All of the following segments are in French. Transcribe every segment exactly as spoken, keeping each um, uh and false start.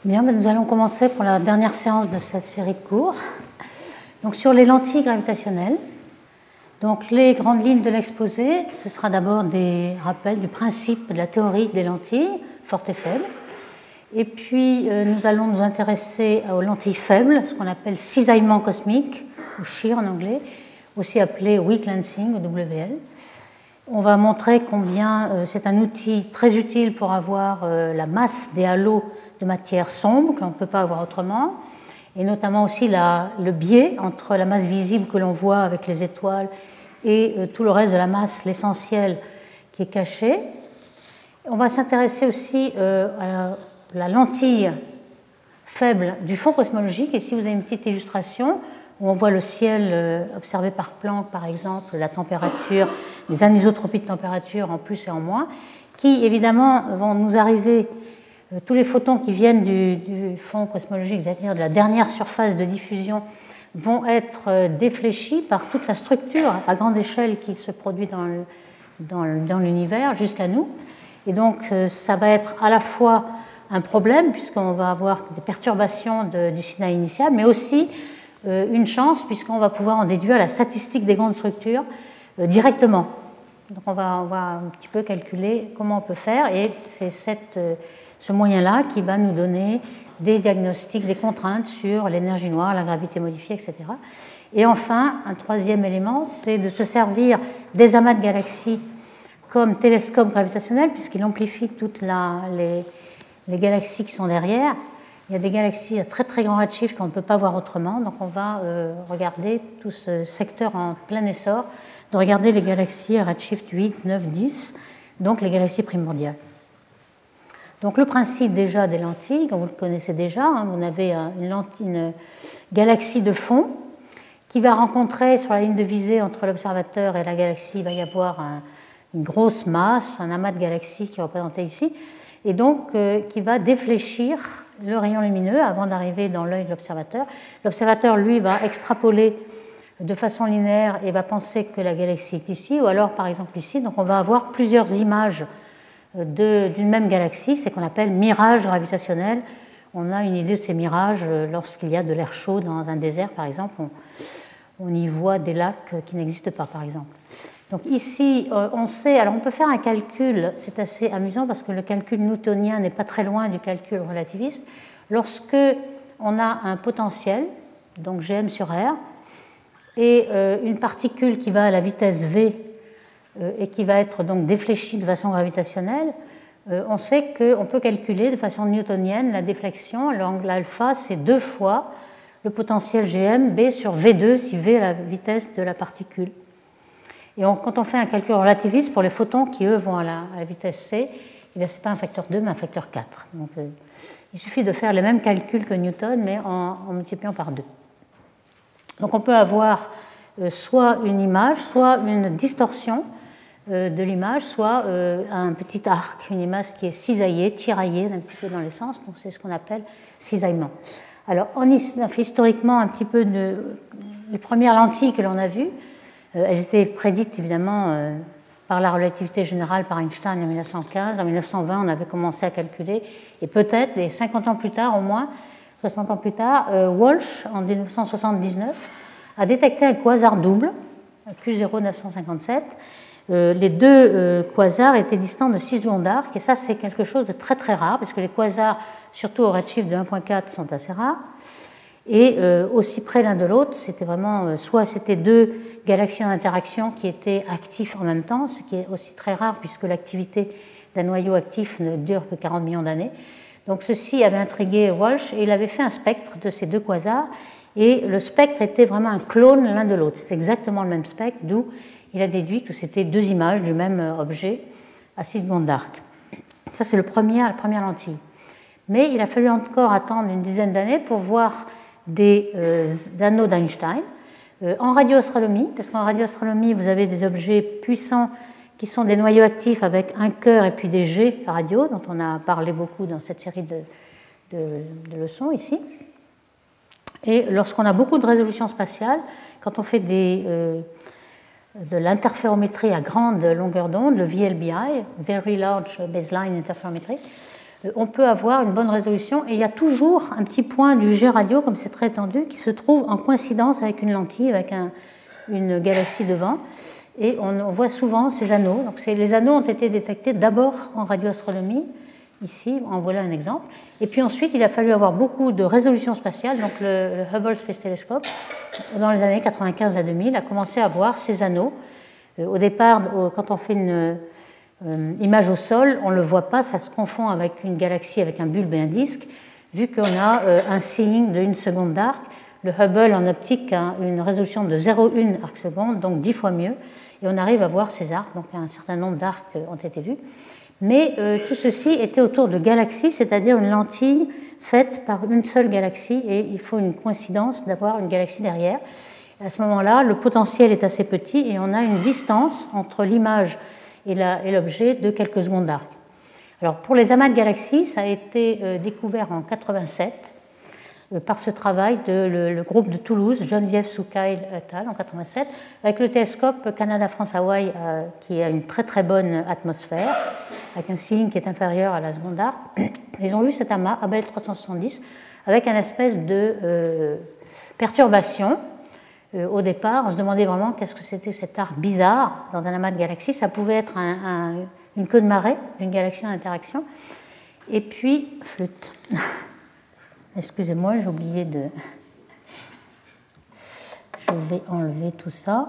Bien, nous allons commencer pour la dernière séance de cette série de cours. Donc, sur les lentilles gravitationnelles. Donc, les grandes lignes de l'exposé, ce sera d'abord des rappels du principe de la théorie des lentilles, fortes et faibles. Et puis, euh, nous allons nous intéresser aux lentilles faibles, ce qu'on appelle cisaillement cosmique, ou shear en anglais, aussi appelé weak lensing, ou W L. On va montrer combien euh, c'est un outil très utile pour avoir euh, la masse des halos de matière sombre, qu'on ne peut pas avoir autrement, et notamment aussi la, le biais entre la masse visible que l'on voit avec les étoiles et euh, tout le reste de la masse, l'essentiel, qui est caché. On va s'intéresser aussi euh, à la, la lentille faible du fond cosmologique. Ici, vous avez une petite illustration où on voit le ciel euh, observé par Planck, par exemple, la température, les anisotropies de température en plus et en moins, qui, évidemment, vont nous arriver. Tous les photons qui viennent du, du fond cosmologique, c'est-à-dire de la dernière surface de diffusion, vont être défléchis par toute la structure à grande échelle qui se produit dans, le, dans, le, dans l'univers jusqu'à nous. Et donc, ça va être à la fois un problème, puisqu'on va avoir des perturbations de, du signal initial, mais aussi euh, une chance, puisqu'on va pouvoir en déduire la statistique des grandes structures euh, directement. Donc, on va, on va un petit peu calculer comment on peut faire, et c'est cette... Euh, ce moyen-là qui va nous donner des diagnostics, des contraintes sur l'énergie noire, la gravité modifiée, et cetera. Et enfin, un troisième élément, c'est de se servir des amas de galaxies comme télescope gravitationnel, puisqu'il amplifie toutes la, les, les galaxies qui sont derrière. Il y a des galaxies à très très grand redshift qu'on ne peut pas voir autrement, donc on va euh, regarder tout ce secteur en plein essor, de regarder les galaxies à redshift huit, neuf, dix, donc les galaxies primordiales. Donc le principe déjà des lentilles, comme vous le connaissez déjà, hein, vous avez une, lentille, une galaxie de fond qui va rencontrer sur la ligne de visée entre l'observateur et la galaxie, il va y avoir un, une grosse masse, un amas de galaxies qui est représenté ici, et donc euh, qui va défléchir le rayon lumineux avant d'arriver dans l'œil de l'observateur. L'observateur, lui, va extrapoler de façon linéaire et va penser que la galaxie est ici, ou alors par exemple ici, donc on va avoir plusieurs images De, d'une même galaxie, c'est qu'on appelle mirage gravitationnel. On a une idée de ces mirages lorsqu'il y a de l'air chaud dans un désert, par exemple. On, on y voit des lacs qui n'existent pas, par exemple. Donc ici, on sait, alors on peut faire un calcul, c'est assez amusant parce que le calcul newtonien n'est pas très loin du calcul relativiste. Lorsque on a un potentiel, donc G m sur R, et une particule qui va à la vitesse v, et qui va être donc défléchie de façon gravitationnelle, on sait qu'on peut calculer de façon newtonienne la déflexion. L'angle alpha, c'est deux fois le potentiel G m B sur V deux, si V est la vitesse de la particule. Et on, quand on fait un calcul relativiste pour les photons qui, eux, vont à la, à la vitesse C, ce n'est pas un facteur deux, mais un facteur quatre. Donc, euh, il suffit de faire les mêmes calculs que Newton, mais en, en multipliant par deux. Donc on peut avoir euh, soit une image, soit une distorsion de l'image, soit euh, un petit arc, une image qui est cisaillée, tiraillée un petit peu dans les sens, donc c'est ce qu'on appelle cisaillement. Alors, on a fait historiquement un petit peu de, les premières lentilles que l'on a vues, euh, elles étaient prédites évidemment euh, par la relativité générale par Einstein en mille neuf cent quinze, en mille neuf cent vingt on avait commencé à calculer, et peut-être, les cinquante ans plus tard au moins, soixante ans plus tard, euh, Walsh en mille neuf cent soixante-dix-neuf a détecté un quasar double, Q zéro neuf cent cinquante-sept. Euh, les deux euh, quasars étaient distants de six secondes d'arc, et ça c'est quelque chose de très très rare, parce que les quasars, surtout au redshift de un virgule quatre, sont assez rares, et euh, aussi près l'un de l'autre, c'était vraiment, euh, soit c'était deux galaxies en interaction qui étaient actifs en même temps, ce qui est aussi très rare, puisque l'activité d'un noyau actif ne dure que quarante millions d'années. Donc ceci avait intrigué Walsh, et il avait fait un spectre de ces deux quasars, et le spectre était vraiment un clone l'un de l'autre, c'était exactement le même spectre, d'où il a déduit que c'était deux images du même objet à six secondes d'arc. Ça, c'est le premier, la première lentille. Mais il a fallu encore attendre une dizaine d'années pour voir des euh, anneaux d'Einstein euh, en radioastronomie, parce qu'en radioastronomie, vous avez des objets puissants qui sont des noyaux actifs avec un cœur et puis des jets radio, dont on a parlé beaucoup dans cette série de, de, de leçons ici. Et lorsqu'on a beaucoup de résolution spatiale, quand on fait des... Euh, de l'interférométrie à grande longueur d'onde, le V L B I, Very Large Baseline Interferometry, on peut avoir une bonne résolution et il y a toujours un petit point du jet radio, comme c'est très étendu, qui se trouve en coïncidence avec une lentille, avec un, une galaxie devant. Et on, on voit souvent ces anneaux. Donc les anneaux ont été détectés d'abord en radioastronomie. Ici, en voilà un exemple. Et puis ensuite, il a fallu avoir beaucoup de résolution spatiale. Donc le, le Hubble Space Telescope, dans les années quatre-vingt-quinze à deux mille, a commencé à voir ces anneaux. Euh, au départ, quand on fait une euh, image au sol, on ne le voit pas, ça se confond avec une galaxie, avec un bulbe et un disque, vu qu'on a euh, un seeing de une seconde d'arc. Le Hubble en optique a une résolution de zéro virgule un arc seconde, donc dix fois mieux. Et on arrive à voir ces arcs, donc un certain nombre d'arcs ont été vus. Mais euh, tout ceci était autour de galaxies, c'est-à-dire une lentille faite par une seule galaxie, et il faut une coïncidence d'avoir une galaxie derrière. Et à ce moment-là, le potentiel est assez petit et on a une distance entre l'image et l'objet de quelques secondes d'arc. Alors pour les amas de galaxies, ça a été euh, découvert en quatre-vingt-sept euh, par ce travail de le, le groupe de Toulouse, Geneviève Soukail et al. En quatre-vingt-sept, avec le télescope Canada-France-Hawaï euh, qui a une très très bonne atmosphère, avec un seeing qui est inférieur à la seconde d'arc. Ils ont vu cet amas, Abell trois cent soixante-dix, avec une espèce de euh, perturbation. Euh, au départ, on se demandait vraiment qu'est-ce que c'était cet arc bizarre dans un amas de galaxies. Ça pouvait être un, un, une queue de marée d'une galaxie en interaction. Et puis, flûte. Excusez-moi, j'ai oublié de... Je vais enlever tout ça.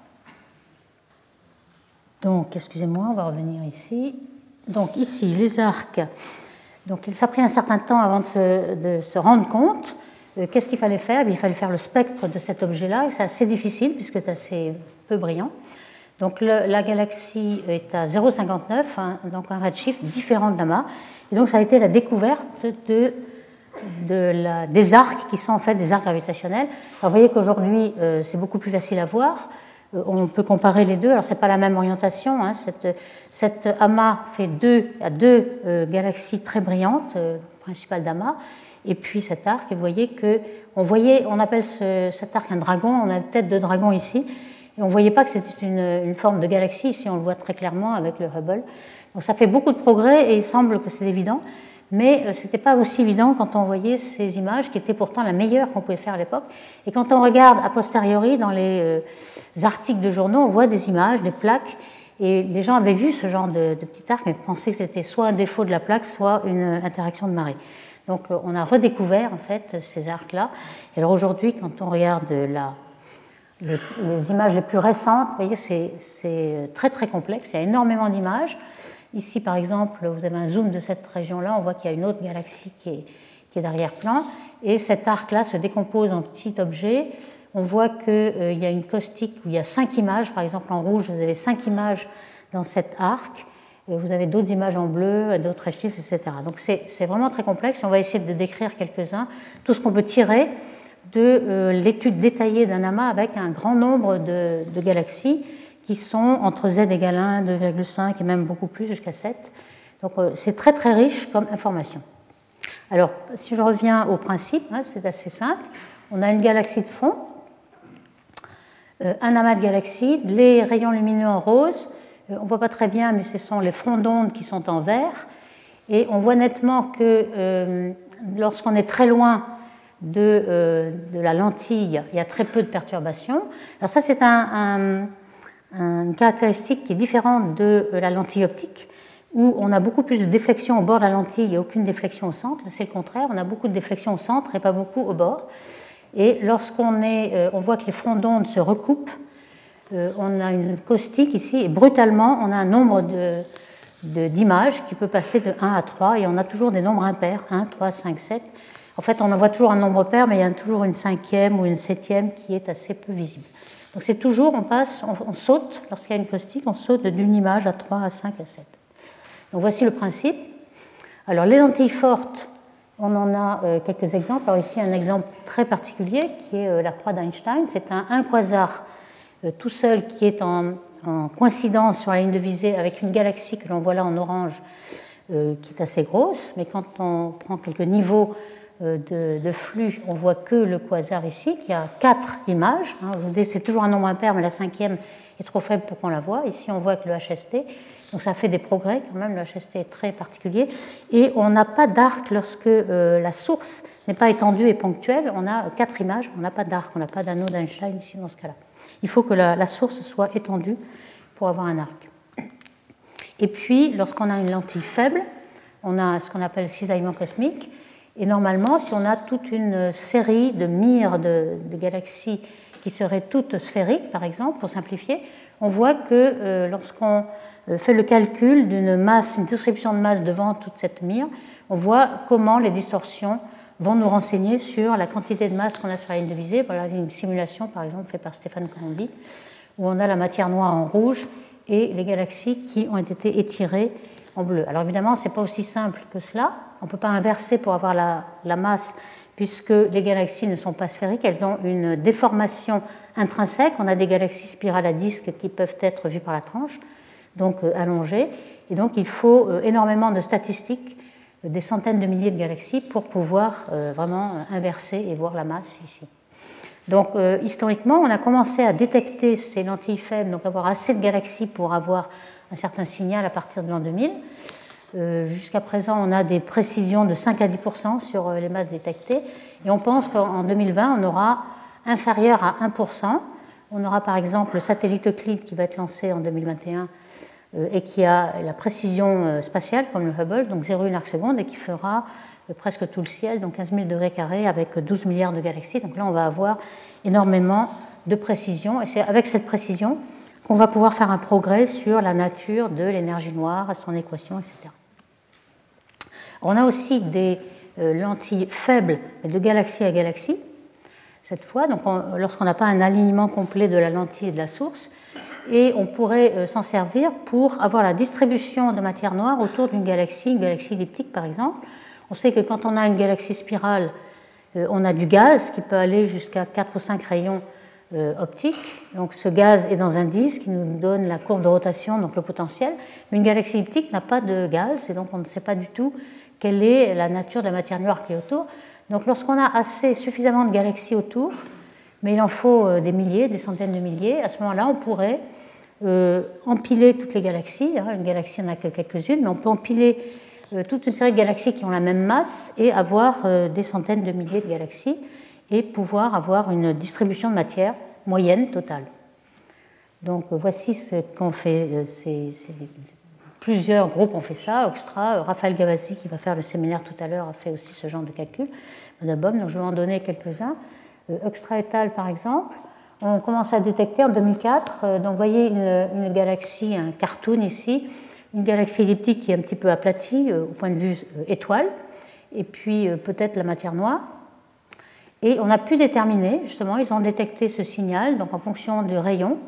Donc, excusez-moi, on va revenir ici. Donc, ici, les arcs. Donc, ça a pris un certain temps avant de se, de se rendre compte. Euh, qu'est-ce qu'il fallait faire? Il fallait faire le spectre de cet objet-là. C'est assez difficile puisque c'est assez peu brillant. Donc, le, la galaxie est à zéro virgule cinquante-neuf, hein, donc un redshift différent de l'amas. Et donc, ça a été la découverte de, de la, des arcs qui sont en fait des arcs gravitationnels. Alors, vous voyez qu'aujourd'hui, euh, c'est beaucoup plus facile à voir. On peut comparer les deux. Alors, ce n'est pas la même orientation. Hein. Cette, cette amas fait deux, à deux euh, galaxies très brillantes, euh, principales d'amas, et puis cet arc. Et vous voyez qu'on voyait, on appelle ce, cet arc un dragon. On a une tête de dragon ici. Et on ne voyait pas que c'était une, une forme de galaxie. Ici, on le voit très clairement avec le Hubble. Donc, ça fait beaucoup de progrès et il semble que c'est évident. Mais ce n'était pas aussi évident quand on voyait ces images, qui étaient pourtant la meilleure qu'on pouvait faire à l'époque. Et quand on regarde a posteriori dans les euh, articles de journaux, on voit des images, des plaques, et les gens avaient vu ce genre de, de petit arc, mais pensaient que c'était soit un défaut de la plaque, soit une interaction de marée. Donc on a redécouvert en fait ces arcs-là. Et alors aujourd'hui, quand on regarde la, les, les images les plus récentes, vous voyez, c'est, c'est très très complexe, il y a énormément d'images. Ici, par exemple, vous avez un zoom de cette région-là, on voit qu'il y a une autre galaxie qui est, qui est d'arrière-plan, et cet arc-là se décompose en petits objets. On voit qu'il euh, y a une caustique où il y a cinq images, par exemple en rouge, vous avez cinq images dans cet arc, et vous avez d'autres images en bleu, d'autres redshifts, et cetera. Donc c'est, c'est vraiment très complexe, on va essayer de décrire quelques-uns, tout ce qu'on peut tirer de euh, l'étude détaillée d'un amas avec un grand nombre de, de galaxies, qui sont entre Z égale un, deux virgule cinq et même beaucoup plus, jusqu'à sept. Donc euh, c'est très très riche comme information. Alors, si je reviens au principe, hein, c'est assez simple. On a une galaxie de fond, euh, un amas de galaxies, les rayons lumineux en rose, euh, on ne voit pas très bien, mais ce sont les fronts d'onde qui sont en vert. Et on voit nettement que euh, lorsqu'on est très loin de, euh, de la lentille, il y a très peu de perturbations. Alors ça, c'est un... un une caractéristique qui est différente de la lentille optique, où on a beaucoup plus de déflexion au bord de la lentille et aucune déflexion au centre. Là, c'est le contraire, on a beaucoup de déflexion au centre et pas beaucoup au bord. Et lorsqu'on est, on voit que les fronts d'onde se recoupent, on a une caustique ici, et brutalement, on a un nombre de, de, d'images qui peut passer de un à trois, et on a toujours des nombres impairs, un, trois, cinq, sept. En fait, on en voit toujours un nombre pair, mais il y a toujours une cinquième ou une septième qui est assez peu visible. Donc c'est toujours, on passe, on, on saute, lorsqu'il y a une caustique, on saute d'une image à trois, à cinq, à sept. Donc voici le principe. Alors les lentilles fortes, on en a euh, quelques exemples. Alors ici un exemple très particulier qui est euh, la croix d'Einstein. C'est un, un quasar euh, tout seul qui est en, en coïncidence sur la ligne de visée avec une galaxie que l'on voit là en orange, euh, qui est assez grosse. Mais quand on prend quelques niveaux de, de flux, on voit que le quasar ici, qui a quatre images. Hein. Je vous dis, c'est toujours un nombre impair, mais la cinquième est trop faible pour qu'on la voie. Ici, on voit que le H S T, donc ça fait des progrès quand même, le H S T est très particulier. Et on n'a pas d'arc lorsque euh, la source n'est pas étendue et ponctuelle. On a quatre images, mais on n'a pas d'arc, on n'a pas d'anneau d'Einstein ici dans ce cas-là. Il faut que la, la source soit étendue pour avoir un arc. Et puis, lorsqu'on a une lentille faible, on a ce qu'on appelle cisaillement cosmique. Et normalement, si on a toute une série de mires de, de galaxies qui seraient toutes sphériques, par exemple, pour simplifier, on voit que euh, lorsqu'on fait le calcul d'une masse, une distribution de masse devant toute cette mire, on voit comment les distorsions vont nous renseigner sur la quantité de masse qu'on a sur la ligne de visée. Voilà une simulation, par exemple, faite par Stéphane Colondi, où on a la matière noire en rouge et les galaxies qui ont été étirées en bleu. Alors évidemment, ce n'est pas aussi simple que cela. On ne peut pas inverser pour avoir la, la masse, puisque les galaxies ne sont pas sphériques, elles ont une déformation intrinsèque. On a des galaxies spirales à disque qui peuvent être vues par la tranche, donc euh, allongées. Et donc il faut euh, énormément de statistiques, euh, des centaines de milliers de galaxies, pour pouvoir euh, vraiment inverser et voir la masse ici. Donc euh, historiquement, on a commencé à détecter ces lentilles faibles, donc avoir assez de galaxies pour avoir un certain signal à partir de l'an deux mille. Euh, jusqu'à présent, on a des précisions de cinq à dix pour cent sur les masses détectées, et on pense qu'en deux mille vingt, on aura inférieur à un pour cent. On aura par exemple le satellite Euclide qui va être lancé en deux mille vingt et un euh, et qui a la précision spatiale comme le Hubble, donc zéro virgule un arc seconde, et qui fera euh, presque tout le ciel, donc quinze mille degrés carrés avec douze milliards de galaxies. Donc là, on va avoir énormément de précision, et c'est avec cette précision qu'on va pouvoir faire un progrès sur la nature de l'énergie noire, son équation, et cetera. On a aussi des euh, lentilles faibles de galaxie à galaxie, cette fois, donc on, lorsqu'on n'a pas un alignement complet de la lentille et de la source, et on pourrait euh, s'en servir pour avoir la distribution de matière noire autour d'une galaxie, une galaxie elliptique par exemple. On sait que quand on a une galaxie spirale, euh, on a du gaz qui peut aller jusqu'à quatre ou cinq rayons euh, optiques. Donc ce gaz est dans un disque qui nous donne la courbe de rotation, donc le potentiel. Mais une galaxie elliptique n'a pas de gaz, et donc on ne sait pas du tout quelle est la nature de la matière noire qui est autour. Donc lorsqu'on a assez, suffisamment de galaxies autour, mais il en faut des milliers, des centaines de milliers, à ce moment-là, on pourrait euh, empiler toutes les galaxies. Hein. Une galaxie, il n'y en a que quelques-unes, mais on peut empiler euh, toute une série de galaxies qui ont la même masse et avoir euh, des centaines de milliers de galaxies et pouvoir avoir une distribution de matière moyenne totale. Donc voici ce qu'on fait. Euh, c'est, c'est, Plusieurs groupes ont fait ça, Oxtra, Raphaël Gavazzi, qui va faire le séminaire tout à l'heure, a fait aussi ce genre de calcul, d'abord, donc je vais en donner quelques-uns. Oxtra et al., par exemple, ont commencé à détecter en deux mille quatre, donc vous voyez une, une galaxie, un cartoon ici, une galaxie elliptique qui est un petit peu aplatie au point de vue étoile, et puis peut-être la matière noire. Et on a pu déterminer, justement, ils ont détecté ce signal, donc en fonction du rayon.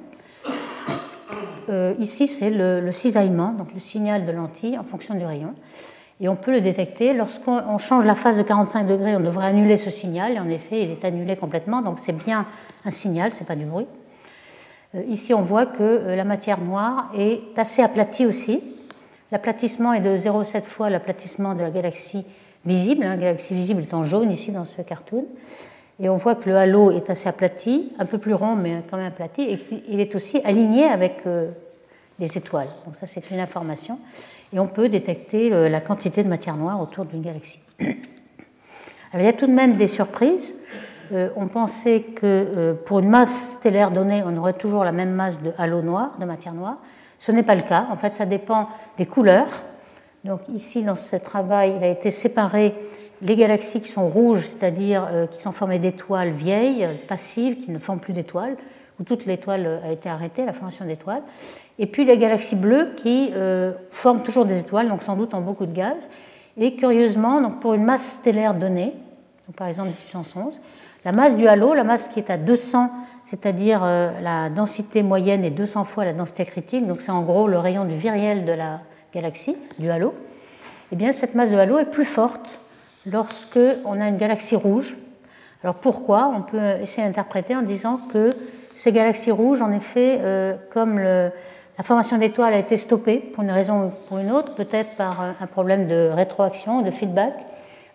Euh, ici, c'est le, le cisaillement, donc le signal de lentille en fonction du rayon. Et on peut le détecter. Lorsqu'on change la phase de quarante-cinq degrés, on devrait annuler ce signal. Et en effet, il est annulé complètement. Donc c'est bien un signal, ce n'est pas du bruit. Euh, ici, on voit que euh, la matière noire est assez aplatie aussi. L'aplatissement est de zéro virgule sept fois l'aplatissement de la galaxie visible. Hein, la galaxie visible est en jaune ici dans ce cartoon. Et on voit que le halo est assez aplati, un peu plus rond, mais quand même aplati, et il est aussi aligné avec euh, les étoiles. Donc ça, c'est une information. Et on peut détecter le, la quantité de matière noire autour d'une galaxie. Alors, il y a tout de même des surprises. Euh, on pensait que euh, pour une masse stellaire donnée, on aurait toujours la même masse de halo noir, de matière noire. Ce n'est pas le cas. En fait, ça dépend des couleurs. Donc ici, dans ce travail, il a été séparé les galaxies qui sont rouges, c'est-à-dire euh, qui sont formées d'étoiles vieilles, passives, qui ne forment plus d'étoiles, où toute l'étoile a été arrêtée, la formation d'étoiles, et puis les galaxies bleues qui euh, forment toujours des étoiles, donc sans doute ont beaucoup de gaz. Et curieusement, donc pour une masse stellaire donnée, donc par exemple dix puissance onze, la masse du halo, la masse qui est à deux cents, c'est-à-dire euh, la densité moyenne est deux cents fois la densité critique, donc c'est en gros le rayon du viriel de la galaxie, du halo, et bien cette masse de halo est plus forte lorsque on a une galaxie rouge. Alors pourquoi? On peut essayer d'interpréter en disant que ces galaxies rouges, en effet, euh, comme le, la formation d'étoiles a été stoppée pour une raison ou pour une autre, peut-être par un problème de rétroaction, de feedback,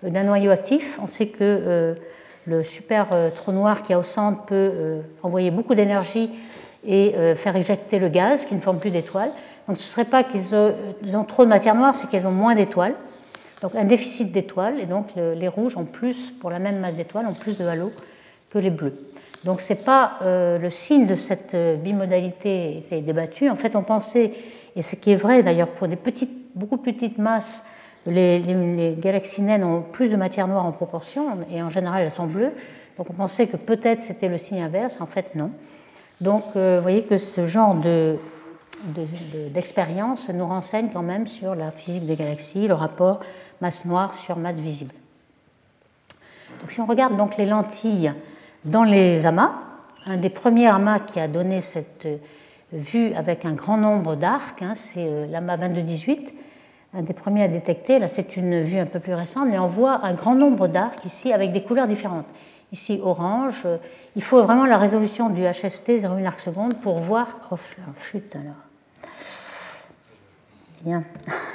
d'un noyau actif. On sait que euh, le super euh, trou noir qui est au centre peut euh, envoyer beaucoup d'énergie et euh, faire éjecter le gaz qui ne forme plus d'étoiles. Donc ce ne serait pas qu'ils ont, ont trop de matière noire, c'est qu'ils ont moins d'étoiles. Donc un déficit d'étoiles, et donc le, les rouges ont plus, pour la même masse d'étoiles, ont plus de halo que les bleus. Donc ce n'est pas euh, le signe de cette bimodalité était débattu. En fait, on pensait, et ce qui est vrai d'ailleurs pour des petites, beaucoup plus petites masses, les, les, les galaxies naines ont plus de matière noire en proportion, et en général elles sont bleues. Donc on pensait que peut-être c'était le signe inverse, en fait non. Donc euh, vous voyez que ce genre de, de, de, d'expérience nous renseigne quand même sur la physique des galaxies, le rapport masse noire sur masse visible. Donc si on regarde donc les lentilles dans les amas, un des premiers amas qui a donné cette vue avec un grand nombre d'arcs, hein, c'est l'amas vingt-deux dix-huit, un des premiers à détecter. Là, c'est une vue un peu plus récente, mais on voit un grand nombre d'arcs ici avec des couleurs différentes. Ici, orange. Il faut vraiment la résolution du H S T, zéro virgule un arc seconde, pour voir. Oh, flûte alors. Bien.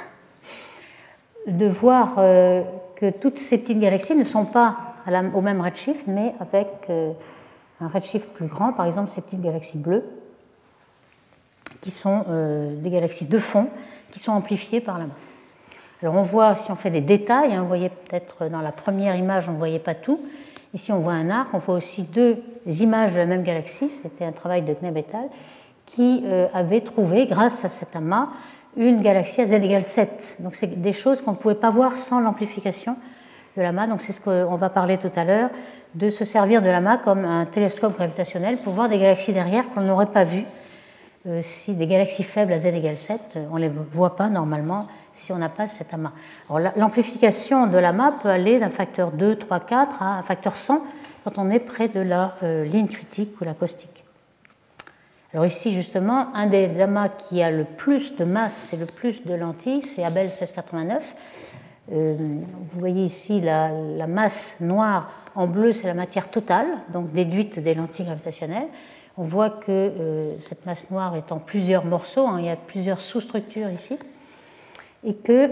De voir euh, que toutes ces petites galaxies ne sont pas à la, au même redshift, mais avec euh, un redshift plus grand, par exemple ces petites galaxies bleues, qui sont euh, des galaxies de fond, qui sont amplifiées par la main. Alors on voit, si on fait des détails, hein, vous voyez peut-être dans la première image, on ne voyait pas tout. Ici, on voit un arc, on voit aussi deux images de la même galaxie, c'était un travail de Kneb et al., qui euh, avait trouvé, grâce à cet amas, une galaxie à z égale sept. Donc c'est des choses qu'on ne pouvait pas voir sans l'amplification de l'amas. Donc c'est ce qu'on va parler tout à l'heure, de se servir de l'amas comme un télescope gravitationnel pour voir des galaxies derrière qu'on n'aurait pas vues. Euh, si des galaxies faibles à z égale sept, on ne les voit pas normalement si on n'a pas cet amas. Alors l'amplification de l'amas peut aller d'un facteur deux, trois, quatre à un facteur cent quand on est près de la euh, ligne critique ou la caustique. Alors ici, justement, un des amas qui a le plus de masse et le plus de lentilles, c'est Abell seize quatre-vingt-neuf. Euh, vous voyez ici la, la masse noire en bleu, c'est la matière totale, donc déduite des lentilles gravitationnelles. On voit que euh, cette masse noire est en plusieurs morceaux, hein, il y a plusieurs sous-structures ici, et que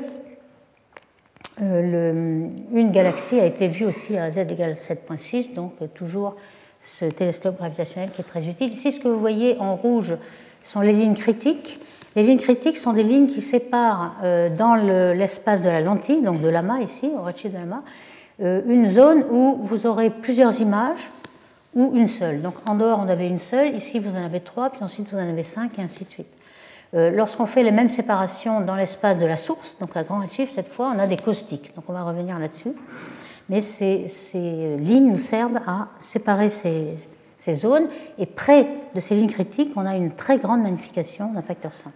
euh, le, une galaxie a été vue aussi à z égale sept virgule six, donc euh, toujours ce télescope gravitationnel qui est très utile. Ici, ce que vous voyez en rouge sont les lignes critiques. Les lignes critiques sont des lignes qui séparent euh, dans le, l'espace de la lentille, donc de l'amas ici, au redshift de l'amas, euh, une zone où vous aurez plusieurs images ou une seule. Donc en dehors, on avait une seule, ici vous en avez trois, puis ensuite vous en avez cinq, et ainsi de suite. Euh, lorsqu'on fait les mêmes séparations dans l'espace de la source, donc à grand redshift, cette fois, on a des caustiques. Donc on va revenir là-dessus. Mais ces, ces lignes nous servent à séparer ces, ces zones, et près de ces lignes critiques, on a une très grande magnification d'un facteur cent.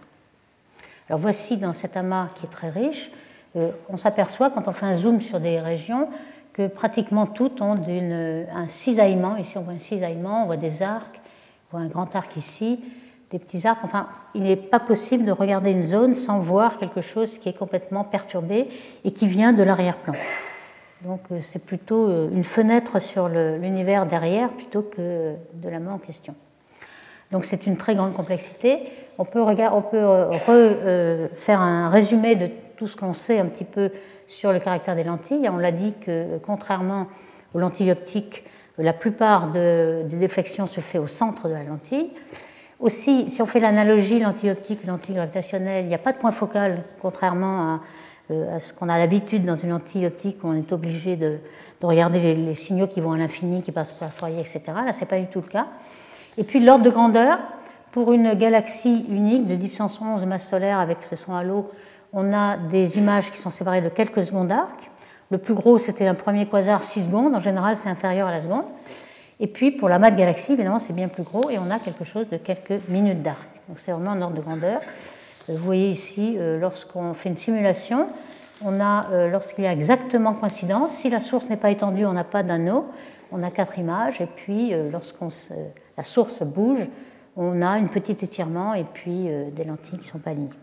Alors voici dans cet amas qui est très riche, euh, on s'aperçoit quand on fait un zoom sur des régions que pratiquement toutes ont une, un cisaillement. Ici on voit un cisaillement, on voit des arcs, on voit un grand arc ici, des petits arcs. Enfin, il n'est pas possible de regarder une zone sans voir quelque chose qui est complètement perturbé et qui vient de l'arrière-plan. Donc c'est plutôt une fenêtre sur le, l'univers derrière plutôt que de l'amas en question. Donc c'est une très grande complexité. On peut, regarder, on peut re, euh, faire un résumé de tout ce qu'on sait un petit peu sur le caractère des lentilles. On l'a dit que contrairement aux lentilles optiques, la plupart de, des déflexions se fait au centre de la lentille. Aussi, si on fait l'analogie lentille optique, lentille gravitationnelle, il n'y a pas de point focal, contrairement à à ce qu'on a l'habitude dans une lentille optique où on est obligé de, de regarder les, les signaux qui vont à l'infini, qui passent par la foyer, et cetera. Là, ce n'est pas du tout le cas. Et puis l'ordre de grandeur, pour une galaxie unique de dix puissance onze masse solaire avec ce son halo, on a des images qui sont séparées de quelques secondes d'arc. Le plus gros, c'était un premier quasar, six secondes. En général, c'est inférieur à la seconde. Et puis, pour l'amas de galaxies, évidemment, c'est bien plus gros et on a quelque chose de quelques minutes d'arc. Donc, c'est vraiment un ordre de grandeur. Vous voyez ici, lorsqu'on fait une simulation, on a, lorsqu'il y a exactement coïncidence, si la source n'est pas étendue, on n'a pas d'anneau, on a quatre images, et puis lorsqu'on se, la source bouge, on a une petite étirement et puis des lentilles qui ne sont pas alignées.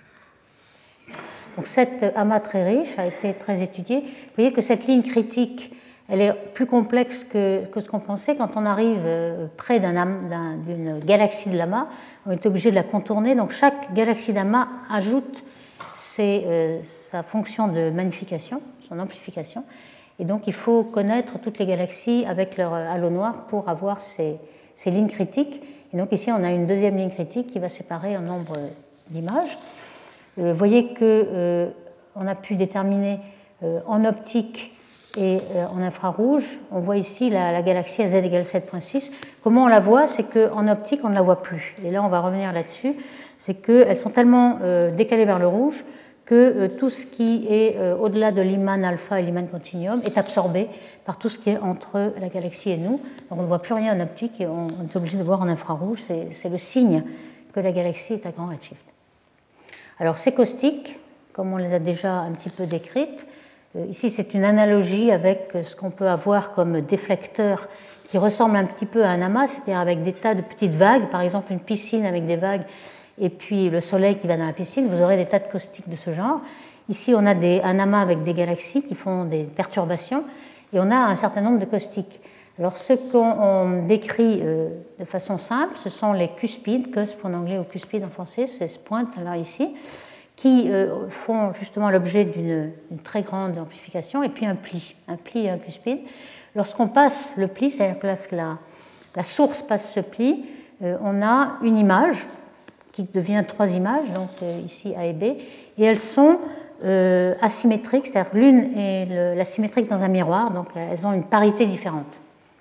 Donc cet amas très riche a été très étudié. Vous voyez que cette ligne critique, elle est plus complexe que, que ce qu'on pensait. Quand on arrive près d'un, d'un, d'une galaxie de l'amas, on est obligé de la contourner. Donc chaque galaxie d'amas ajoute ses, euh, sa fonction de magnification, son amplification. Et donc il faut connaître toutes les galaxies avec leur halo noir pour avoir ces, ces lignes critiques. Et donc ici on a une deuxième ligne critique qui va séparer un nombre d'images. Euh, vous voyez qu'on euh, a pu déterminer euh, en optique et euh, en infrarouge. On voit ici la, la galaxie à z égale sept virgule six. Comment on la voit? C'est qu'en optique on ne la voit plus. Et là on va revenir là-dessus. C'est qu'elles sont tellement euh, décalées vers le rouge que euh, tout ce qui est euh, au-delà de l'Iman alpha et l'Iman continuum est absorbé par tout ce qui est entre la galaxie et nous. Donc on ne voit plus rien en optique et on, on est obligé de voir en infrarouge. C'est, c'est le signe que la galaxie est à grand redshift. Alors ces caustiques, comme on les a déjà un petit peu décrites, euh, ici c'est une analogie avec ce qu'on peut avoir comme déflecteur qui ressemble un petit peu à un amas, c'est-à-dire avec des tas de petites vagues, par exemple une piscine avec des vagues et puis le soleil qui va dans la piscine, vous aurez des tas de caustiques de ce genre. Ici, on a des, un amas avec des galaxies qui font des perturbations et on a un certain nombre de caustiques. Alors, ce qu'on décrit euh, de façon simple, ce sont les cuspides, cusp en anglais ou cuspides en français, c'est ce pointe-là ici, qui euh, font justement l'objet d'une très grande amplification et puis un pli, un pli et un cuspide. Lorsqu'on passe le pli, c'est-à-dire que lorsque la, la source passe ce pli, euh, on a une image qui devient trois images, donc euh, ici A et B, et elles sont euh, asymétriques, c'est-à-dire l'une est le, la symétrique dans un miroir, donc elles ont une parité différente.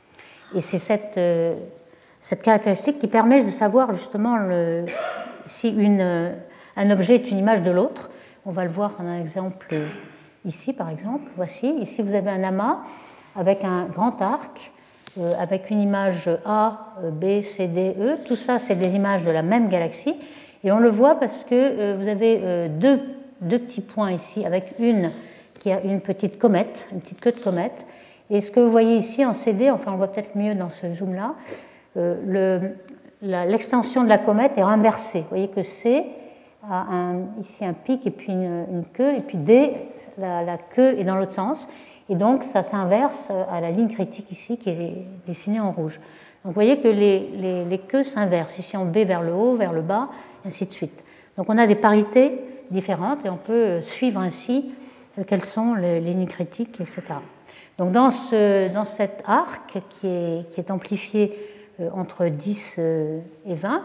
Et c'est cette, euh, cette caractéristique qui permet de savoir justement le, si une, euh, un objet est une image de l'autre. On va le voir en un exemple ici, par exemple. Voici, ici vous avez un amas avec un grand arc, Euh, avec une image A, B, C, D, E. Tout ça, c'est des images de la même galaxie. Et on le voit parce que euh, vous avez euh, deux, deux petits points ici, avec une qui a une petite comète, une petite queue de comète. Et ce que vous voyez ici en C D, enfin on voit peut-être mieux dans ce zoom-là, euh, le, la, l'extension de la comète est renversée. Vous voyez que C a un, ici un pic et puis une, une queue, et puis D, la, la queue est dans l'autre sens. Et donc, ça s'inverse à la ligne critique ici, qui est dessinée en rouge. Donc, vous voyez que les, les, les queues s'inversent, ici en B vers le haut, vers le bas, et ainsi de suite. Donc, on a des parités différentes et on peut suivre ainsi quelles sont les, les lignes critiques, et cetera. Donc, dans, ce, dans cet arc qui est, qui est amplifié entre dix et vingt,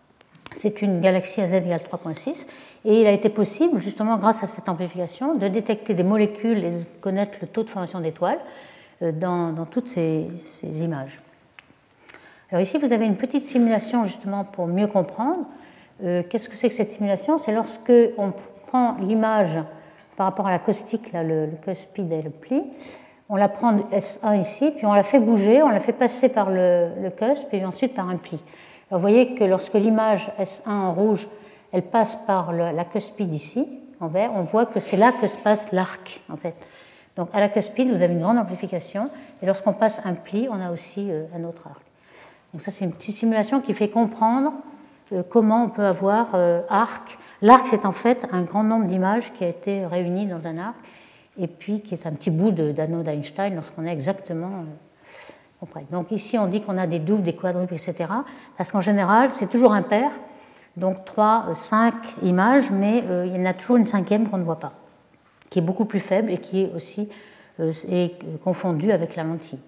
c'est une galaxie à z égale trois virgule six, et il a été possible, justement grâce à cette amplification, de détecter des molécules et de connaître le taux de formation d'étoiles dans, dans toutes ces, ces images. Alors ici, vous avez une petite simulation justement pour mieux comprendre. Euh, qu'est-ce que c'est que cette simulation? C'est lorsque on prend l'image par rapport à la caustique, là, le, le cuspide et le pli, on la prend de S un ici, puis on la fait bouger, on la fait passer par le, le cusp et ensuite par un pli. Alors, vous voyez que lorsque l'image S un en rouge, elle passe par le, la cuspide ici, en vert, on voit que c'est là que se passe l'arc, en fait. Donc, à la cuspide, vous avez une grande amplification, et lorsqu'on passe un pli, on a aussi euh, un autre arc. Donc, ça, c'est une petite simulation qui fait comprendre euh, comment on peut avoir euh, arc. L'arc, c'est en fait un grand nombre d'images qui a été réuni dans un arc, et puis qui est un petit bout de, d'anneau d'Einstein lorsqu'on est exactement... Euh, Donc ici, on dit qu'on a des doubles, des quadruples, et cetera. Parce qu'en général, c'est toujours impair, donc trois, cinq images, mais euh, il y en a toujours une cinquième qu'on ne voit pas, qui est beaucoup plus faible et qui est aussi euh, est confondue avec la lentille.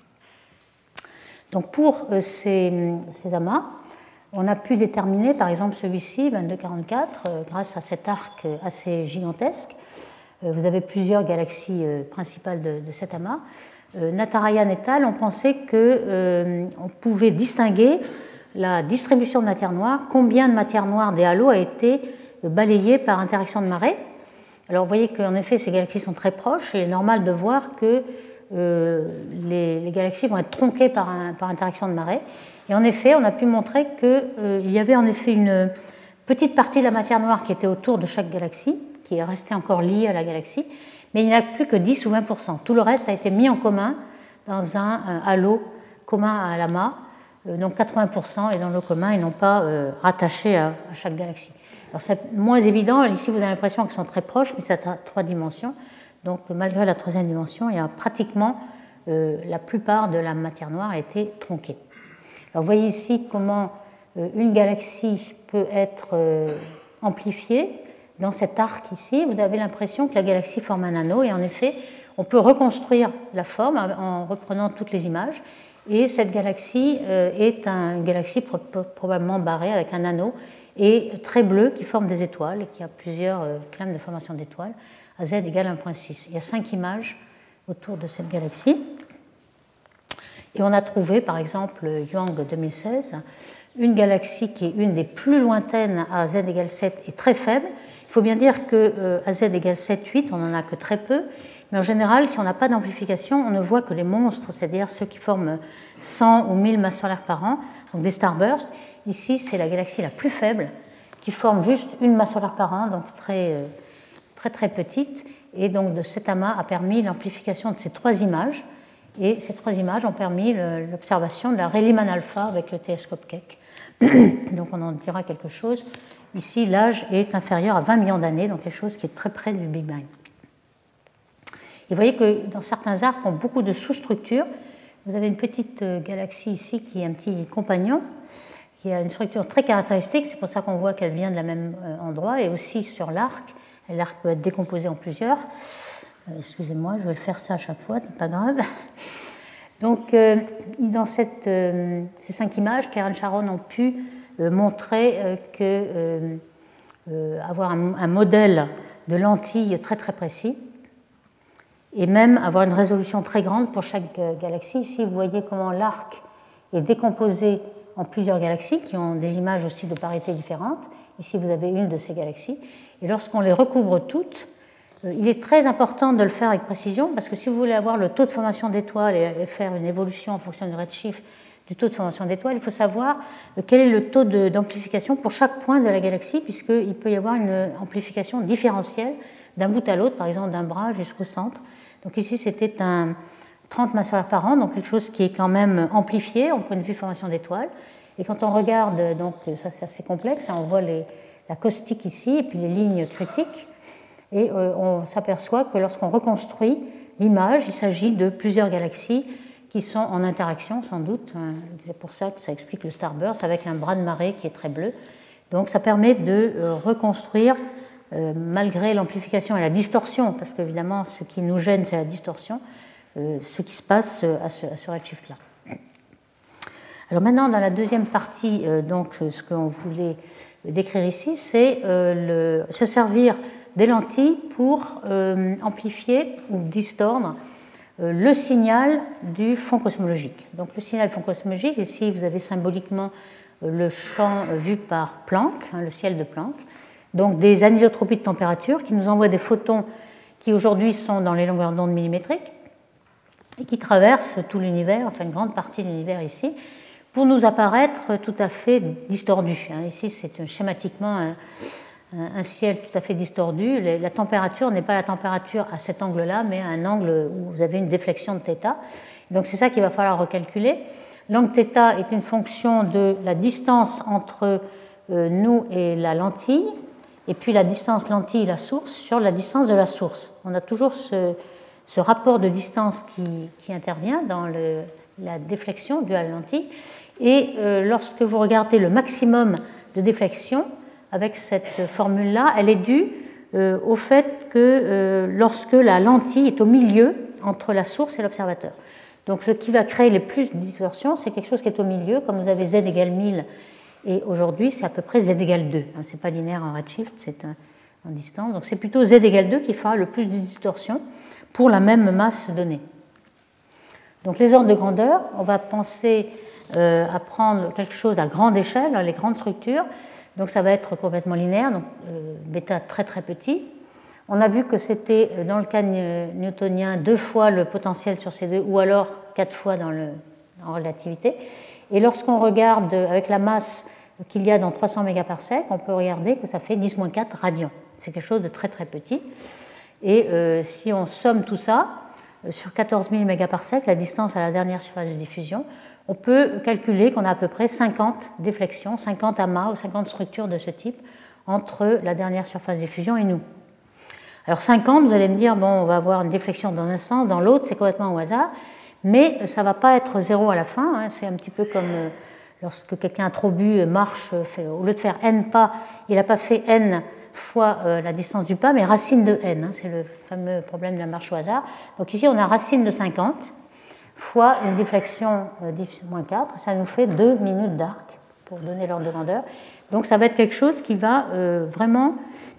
Donc pour euh, ces, ces amas, on a pu déterminer, par exemple celui-ci, vingt-deux quarante-quatre, euh, grâce à cet arc assez gigantesque. Euh, vous avez plusieurs galaxies euh, principales de, de cet amas. Natarayan et al. Ont pensé qu'on euh, pouvait distinguer la distribution de matière noire, combien de matière noire des halos a été balayée par interaction de marée. Alors vous voyez qu'en effet ces galaxies sont très proches et il est normal de voir que euh, les, les galaxies vont être tronquées par, un, par interaction de marée. Et en effet, on a pu montrer qu'il euh, y avait en effet une petite partie de la matière noire qui était autour de chaque galaxie, qui est restée encore liée à la galaxie, mais il n'y a plus que dix ou vingt pour cent. Tout le reste a été mis en commun dans un, un halo commun à l'amas, euh, donc quatre-vingts pour cent est dans le commun et non pas euh, rattaché à, à chaque galaxie. Alors c'est moins évident, ici vous avez l'impression qu'elles sont très proches, mais c'est à trois dimensions, donc malgré la troisième dimension, il y a pratiquement euh, la plupart de la matière noire a été tronquée. Alors vous voyez ici comment euh, une galaxie peut être euh, amplifiée. Dans cet arc ici, vous avez l'impression que la galaxie forme un anneau, et en effet, on peut reconstruire la forme en reprenant toutes les images. Et cette galaxie est un, une galaxie probablement barrée avec un anneau et très bleu qui forme des étoiles et qui a plusieurs clammes de formation d'étoiles à z égale un virgule six. Il y a cinq images autour de cette galaxie. Et on a trouvé, par exemple, Yang deux mille seize, une galaxie qui est une des plus lointaines à z égale sept et très faible. Il faut bien dire qu'à euh, z égale sept, huit, on n'en a que très peu. Mais en général, si on n'a pas d'amplification, on ne voit que les monstres, c'est-à-dire ceux qui forment cent ou mille masses solaires par an, donc des starbursts. Ici, c'est la galaxie la plus faible, qui forme juste une masse solaire par an, donc très, euh, très, très petite. Et donc, de cet amas a permis l'amplification de ces trois images. Et ces trois images ont permis l'observation de la Rayleigh alpha avec le télescope Keck. Donc on en dira quelque chose. Ici, l'âge est inférieur à vingt millions d'années, donc quelque chose qui est très près du Big Bang. Et vous voyez que dans certains arcs ont beaucoup de sous-structures. Vous avez une petite galaxie ici qui est un petit compagnon, qui a une structure très caractéristique. C'est pour ça qu'on voit qu'elle vient de la même endroit. Et aussi sur l'arc, l'arc peut être décomposé en plusieurs. Excusez-moi, je vais le faire ça à chaque fois, c'est pas grave. Donc, euh, dans cette, euh, ces cinq images, Karen Sharon ont pu euh, montrer euh, que euh, euh, avoir un, un modèle de lentilles très très précis et même avoir une résolution très grande pour chaque euh, galaxie. Ici, vous voyez comment l'arc est décomposé en plusieurs galaxies qui ont des images aussi de parité différentes. Ici, vous avez une de ces galaxies. Et lorsqu'on les recouvre toutes, il est très important de le faire avec précision parce que si vous voulez avoir le taux de formation d'étoiles et faire une évolution en fonction du redshift du taux de formation d'étoiles, il faut savoir quel est le taux d'amplification pour chaque point de la galaxie puisqu'il peut y avoir une amplification différentielle d'un bout à l'autre, par exemple d'un bras jusqu'au centre. Donc ici, c'était un trente masses solaires par an, donc quelque chose qui est quand même amplifié en point de vue formation d'étoiles. Et quand on regarde, donc ça c'est assez complexe, on voit les, la caustique ici et puis les lignes critiques. Et on s'aperçoit que lorsqu'on reconstruit l'image, il s'agit de plusieurs galaxies qui sont en interaction, sans doute. C'est pour ça que ça explique le starburst avec un bras de marée qui est très bleu. Donc ça permet de reconstruire, malgré l'amplification et la distorsion, parce qu'évidemment, ce qui nous gêne, c'est la distorsion, ce qui se passe à ce, à ce redshift-là. Alors maintenant, dans la deuxième partie, donc, ce qu'on voulait décrire ici, c'est le, se servir des lentilles pour euh, amplifier ou distordre euh, le signal du fond cosmologique. Donc le signal fond cosmologique, ici vous avez symboliquement euh, le champ euh, vu par Planck, hein, le ciel de Planck, donc des anisotropies de température qui nous envoient des photons qui aujourd'hui sont dans les longueurs d'onde millimétriques et qui traversent tout l'univers, enfin une grande partie de l'univers ici, pour nous apparaître tout à fait distordus. Hein. Ici c'est schématiquement un, un ciel tout à fait distordu. La température n'est pas la température à cet angle-là, mais à un angle où vous avez une déflexion de θ. Donc c'est ça qu'il va falloir recalculer. L'angle θ est une fonction de la distance entre nous et la lentille, et puis la distance lentille-la source sur la distance de la source. On a toujours ce, ce rapport de distance qui, qui intervient dans le, la déflexion due à la lentille. Et euh, lorsque vous regardez le maximum de déflexion, avec cette formule-là, elle est due euh, au fait que euh, lorsque la lentille est au milieu entre la source et l'observateur. Donc ce qui va créer les plus de distorsions, c'est quelque chose qui est au milieu, comme vous avez z égale mille, et aujourd'hui c'est à peu près z égale deux. Ce n'est pas linéaire en redshift, c'est en distance. Donc c'est plutôt z égale deux qui fera le plus de distorsions pour la même masse donnée. Donc les ordres de grandeur, on va penser euh, à prendre quelque chose à grande échelle, les grandes structures. Donc ça va être complètement linéaire, donc euh, bêta très très petit. On a vu que c'était dans le cas newtonien deux fois le potentiel sur C deux ou alors quatre fois dans le, en relativité. Et lorsqu'on regarde avec la masse qu'il y a dans trois cents mégaparsecs, on peut regarder que ça fait dix moins quatre radians. C'est quelque chose de très très petit. Et euh, si on somme tout ça, sur quatorze mille mégaparsecs, la distance à la dernière surface de diffusion, on peut calculer qu'on a à peu près cinquante déflexions, cinquante amas ou cinquante structures de ce type entre la dernière surface de diffusion et nous. Alors cinquante, vous allez me dire, bon, on va avoir une déflexion dans un sens, dans l'autre, c'est complètement au hasard, mais ça ne va pas être zéro à la fin, hein, c'est un petit peu comme lorsque quelqu'un a trop bu, marche, fait, au lieu de faire n pas, il n'a pas fait n fois euh, la distance du pas, mais racine de n, hein, c'est le fameux problème de la marche au hasard. Donc ici, on a racine de cinquante fois une déflexion euh, dix moins quatre, ça nous fait deux minutes d'arc, pour donner l'ordre de grandeur. Donc ça va être quelque chose qui va euh, vraiment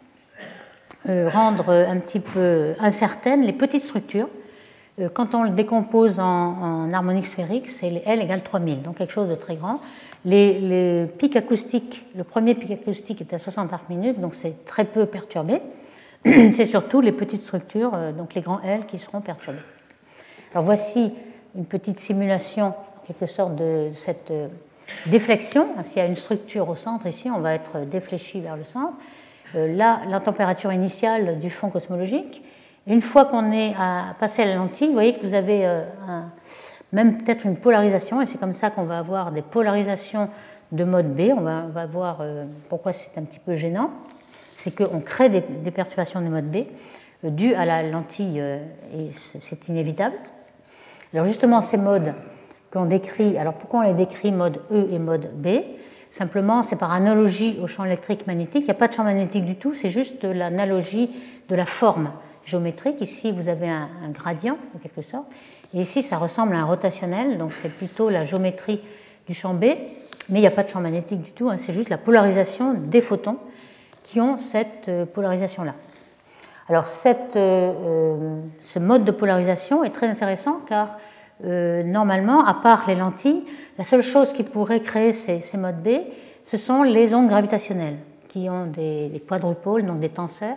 euh, rendre un petit peu incertaines les petites structures. Euh, quand on le décompose en, en harmonique sphérique, c'est L égale trois mille, donc quelque chose de très grand. Les, les pics acoustiques, le premier pic acoustique est à soixante arcs minutes, donc c'est très peu perturbé. C'est surtout les petites structures, euh, donc les grands L, qui seront perturbés. Alors voici une petite simulation, en quelque sorte, de cette euh, déflexion. S'il y a une structure au centre, ici, on va être défléchi vers le centre. Euh, là, la température initiale du fond cosmologique. Une fois qu'on est à passer à la lentille, vous voyez que vous avez euh, un, même peut-être une polarisation, et c'est comme ça qu'on va avoir des polarisations de mode B. On va, on va voir euh, pourquoi c'est un petit peu gênant. C'est qu'on crée des, des perturbations de mode B euh, dues à la lentille, euh, et c'est inévitable. Alors justement, ces modes qu'on décrit, alors pourquoi on les décrit mode E et mode B? Simplement, c'est par analogie au champ électrique magnétique. Il n'y a pas de champ magnétique du tout, c'est juste l'analogie de la forme géométrique. Ici, vous avez un, un gradient, en quelque sorte, et ici, ça ressemble à un rotationnel, donc c'est plutôt la géométrie du champ B, mais il n'y a pas de champ magnétique du tout, hein, c'est juste la polarisation des photons qui ont cette euh, polarisation-là. Alors, cette, euh, ce mode de polarisation est très intéressant car, euh, normalement, à part les lentilles, la seule chose qui pourrait créer ces, ces modes B, ce sont les ondes gravitationnelles, qui ont des, des quadrupoles, donc des tenseurs.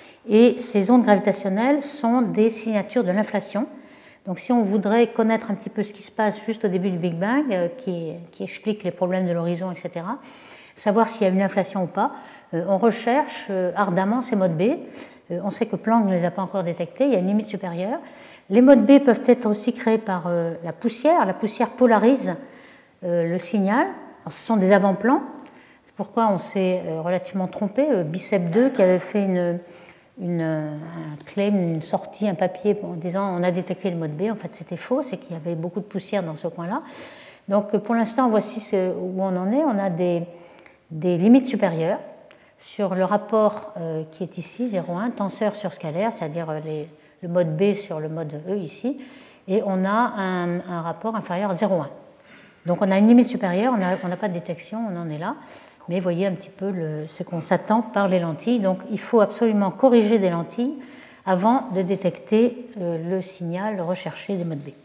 Et ces ondes gravitationnelles sont des signatures de l'inflation. Donc si on voudrait connaître un petit peu ce qui se passe juste au début du Big Bang, euh, qui, qui explique les problèmes de l'horizon, et cetera, savoir s'il y a une inflation ou pas, euh, on recherche euh, ardemment ces modes B. Euh, on sait que Planck ne les a pas encore détectés, il y a une limite supérieure. Les modes B peuvent être aussi créés par euh, la poussière. La poussière polarise euh, le signal. Alors, ce sont des avant-plans. C'est pourquoi on s'est euh, relativement trompé. Euh, Bicep deux qui avait fait une... Une, un claim, une sortie, un papier en disant on a détecté le mode B. En fait, c'était faux, c'est qu'il y avait beaucoup de poussière dans ce coin-là. Donc, pour l'instant, voici ce, où on en est. On a des, des limites supérieures sur le rapport euh, qui est ici, zéro virgule un, tenseur sur scalaire, c'est-à-dire les, le mode B sur le mode E ici, et on a un, un rapport inférieur à zéro virgule un. Donc, on a une limite supérieure, on n'a pas de détection, on en est là. Mais voyez un petit peu le, ce qu'on s'attend par les lentilles. Donc il faut absolument corriger des lentilles avant de détecter euh, le signal recherché des modes B.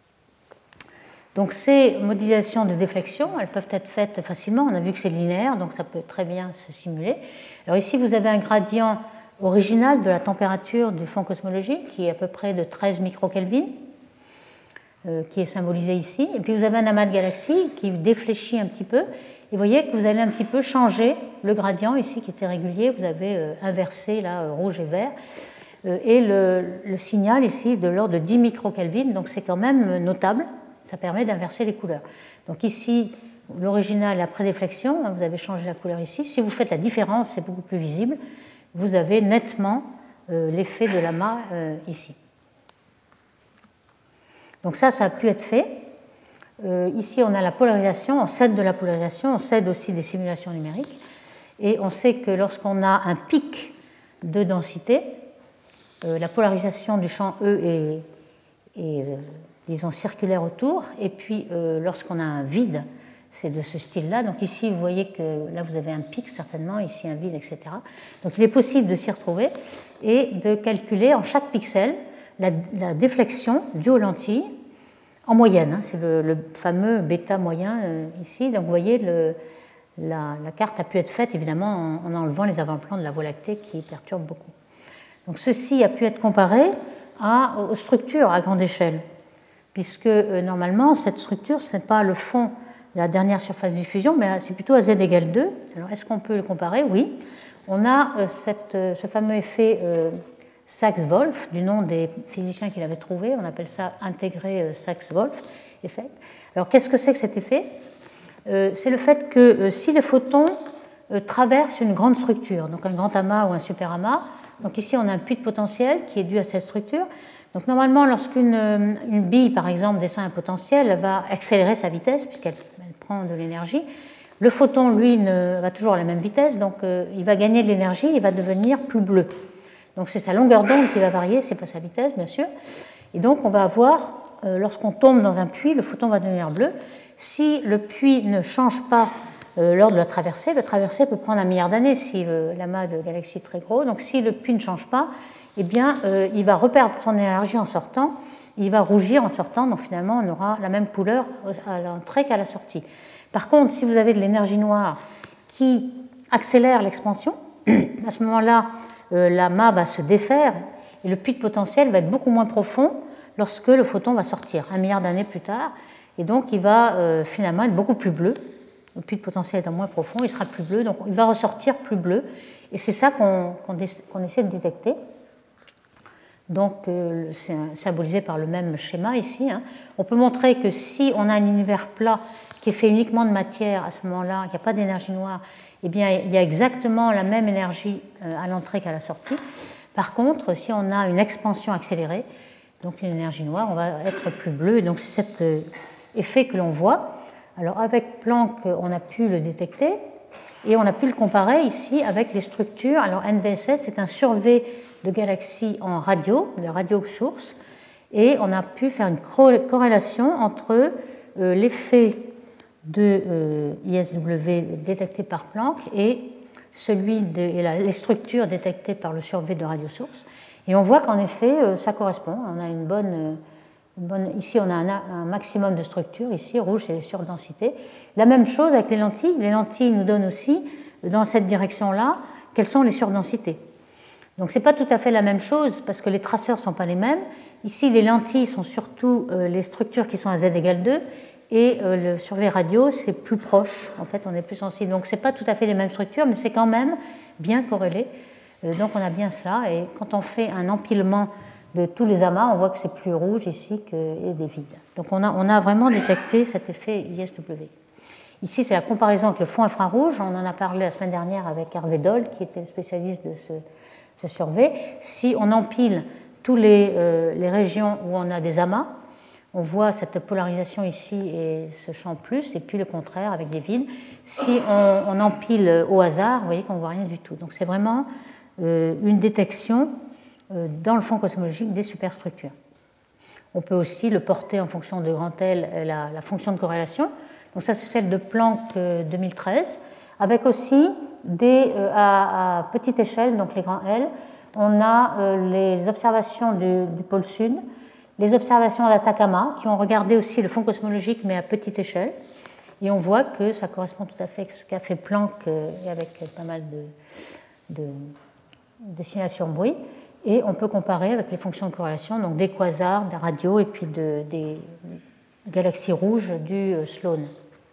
Donc ces modulations de déflexion, elles peuvent être faites facilement. On a vu que c'est linéaire, donc ça peut très bien se simuler. Alors ici, vous avez un gradient original de la température du fond cosmologique qui est à peu près de treize microkelvin, euh, qui est symbolisé ici. Et puis vous avez un amas de galaxies qui défléchit un petit peu. Et vous voyez que vous allez un petit peu changer le gradient ici qui était régulier, vous avez euh, inversé là, euh, rouge et vert, euh, et le, le signal ici de l'ordre de dix microkelvin, donc c'est quand même notable, ça permet d'inverser les couleurs. Donc ici, l'original et la prédéflexion, hein, vous avez changé la couleur ici, si vous faites la différence, c'est beaucoup plus visible, vous avez nettement euh, l'effet de l'amas euh, ici. Donc ça, ça a pu être fait. Euh, ici, on a la polarisation, on cède de la polarisation, on cède aussi des simulations numériques. Et on sait que lorsqu'on a un pic de densité, euh, la polarisation du champ E est, est euh, disons, circulaire autour. Et puis, euh, lorsqu'on a un vide, c'est de ce style-là. Donc ici, vous voyez que là, vous avez un pic certainement, ici un vide, et cetera. Donc il est possible de s'y retrouver et de calculer en chaque pixel la, la déflexion due aux lentilles, en moyenne, hein, c'est le, le fameux bêta moyen euh, ici. Donc vous voyez, le, la, la carte a pu être faite évidemment en, en enlevant les avant-plans de la Voie lactée qui perturbent beaucoup. Donc ceci a pu être comparé à, aux structures à grande échelle, puisque euh, normalement cette structure, ce n'est pas le fond de la dernière surface de diffusion, mais c'est plutôt à z égale deux. Alors est-ce qu'on peut le comparer? Oui. On a euh, cette, euh, ce fameux effet euh, Sachs-Wolf, du nom des physiciens qui l'avaient trouvé, on appelle ça intégré Sachs-Wolf effet. Alors qu'est-ce que c'est que cet effet? euh, C'est le fait que euh, si les photons euh, traversent une grande structure, donc un grand amas ou un superamas, donc ici on a un puits de potentiel qui est dû à cette structure. Donc normalement, lorsqu'une une bille, par exemple, descend un potentiel, elle va accélérer sa vitesse puisqu'elle elle prend de l'énergie. Le photon, lui, ne, va toujours à la même vitesse, donc euh, il va gagner de l'énergie, il va devenir plus bleu. Donc c'est sa longueur d'onde qui va varier, ce n'est pas sa vitesse, bien sûr. Et donc on va avoir, euh, lorsqu'on tombe dans un puits, le photon va devenir bleu. Si le puits ne change pas euh, lors de la traversée, la traversée peut prendre un milliard d'années si le, l'amas de galaxies est très gros. Donc si le puits ne change pas, eh bien, euh, il va reperdre son énergie en sortant, il va rougir en sortant, donc finalement on aura la même couleur à l'entrée qu'à la sortie. Par contre, si vous avez de l'énergie noire qui accélère l'expansion, à ce moment-là, euh, l'amas va se défaire et le puits de potentiel va être beaucoup moins profond lorsque le photon va sortir, un milliard d'années plus tard. Et donc, il va euh, finalement être beaucoup plus bleu. Le puits de potentiel étant moins profond, il sera plus bleu, donc il va ressortir plus bleu. Et c'est ça qu'on, qu'on, qu'on essaie de détecter. Donc, euh, c'est symbolisé par le même schéma ici. Hein. On peut montrer que si on a un univers plat qui est fait uniquement de matière, à ce moment-là, il n'y a pas d'énergie noire, eh bien, il y a exactement la même énergie à l'entrée qu'à la sortie. Par contre, si on a une expansion accélérée, donc une énergie noire, on va être plus bleu. Et donc, c'est cet effet que l'on voit. Alors, avec Planck, on a pu le détecter et on a pu le comparer ici avec les structures. Alors, N V S S, c'est un survey de galaxies en radio, de radio source, et on a pu faire une corrélation entre euh, l'effet de euh, I S W détecté par Planck et celui de et la, les structures détectées par le survey de radiosource. Et on voit qu'en effet, euh, ça correspond. On a une bonne, euh, une bonne ici, on a un, un maximum de structures. Ici, rouge, c'est les surdensités. La même chose avec les lentilles. Les lentilles nous donnent aussi, dans cette direction-là, quelles sont les surdensités. Donc, ce n'est pas tout à fait la même chose parce que les traceurs ne sont pas les mêmes. Ici, les lentilles sont surtout euh, les structures qui sont à z égale deux. Et euh, le survey radio, c'est plus proche, en fait, on est plus sensible. Donc, ce n'est pas tout à fait les mêmes structures, mais c'est quand même bien corrélé. Euh, donc, on a bien cela. Et quand on fait un empilement de tous les amas, on voit que c'est plus rouge ici que des vides. Donc, on a, on a vraiment détecté cet effet I S W. Ici, c'est la comparaison avec le fond infrarouge. On en a parlé la semaine dernière avec Hervé Doll, qui était le spécialiste de ce, ce survey. Si on empile toutes les, euh, les régions où on a des amas, on voit cette polarisation ici et ce champ plus, et puis le contraire avec des vides. Si on, on empile au hasard, vous voyez qu'on ne voit rien du tout. Donc c'est vraiment euh, une détection euh, dans le fond cosmologique des superstructures. On peut aussi le porter en fonction de grand L, la, la fonction de corrélation. Donc ça, c'est celle de Planck euh, deux mille treize, avec aussi des, euh, à, à petite échelle, donc les grands L, on a euh, les observations du, du pôle sud, les observations d'Atacama, qui ont regardé aussi le fond cosmologique, mais à petite échelle. Et on voit que ça correspond tout à fait à ce qu'a fait Planck, et avec pas mal de, de destinations bruit. Et on peut comparer avec les fonctions de corrélation, donc des quasars, des radios, et puis de, des galaxies rouges du Sloan.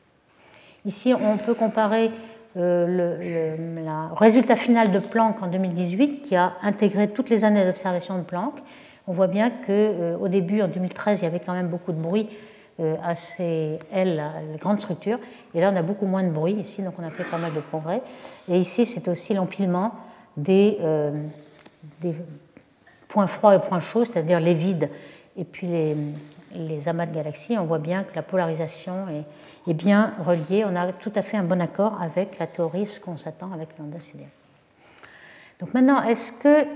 Ici, on peut comparer euh, le, le la résultat final de Planck en deux mille dix-huit, qui a intégré toutes les années d'observation de Planck. On voit bien qu'au euh, début, en deux mille treize, il y avait quand même beaucoup de bruit euh, à ces L, les grandes structures. Et là, on a beaucoup moins de bruit ici, donc on a fait pas mal de progrès. Et ici, c'est aussi l'empilement des, euh, des points froids et points chauds, c'est-à-dire les vides et puis les, les amas de galaxies. On voit bien que la polarisation est, est bien reliée. On a tout à fait un bon accord avec la théorie, ce qu'on s'attend avec lambda C D M. Donc maintenant, est-ce que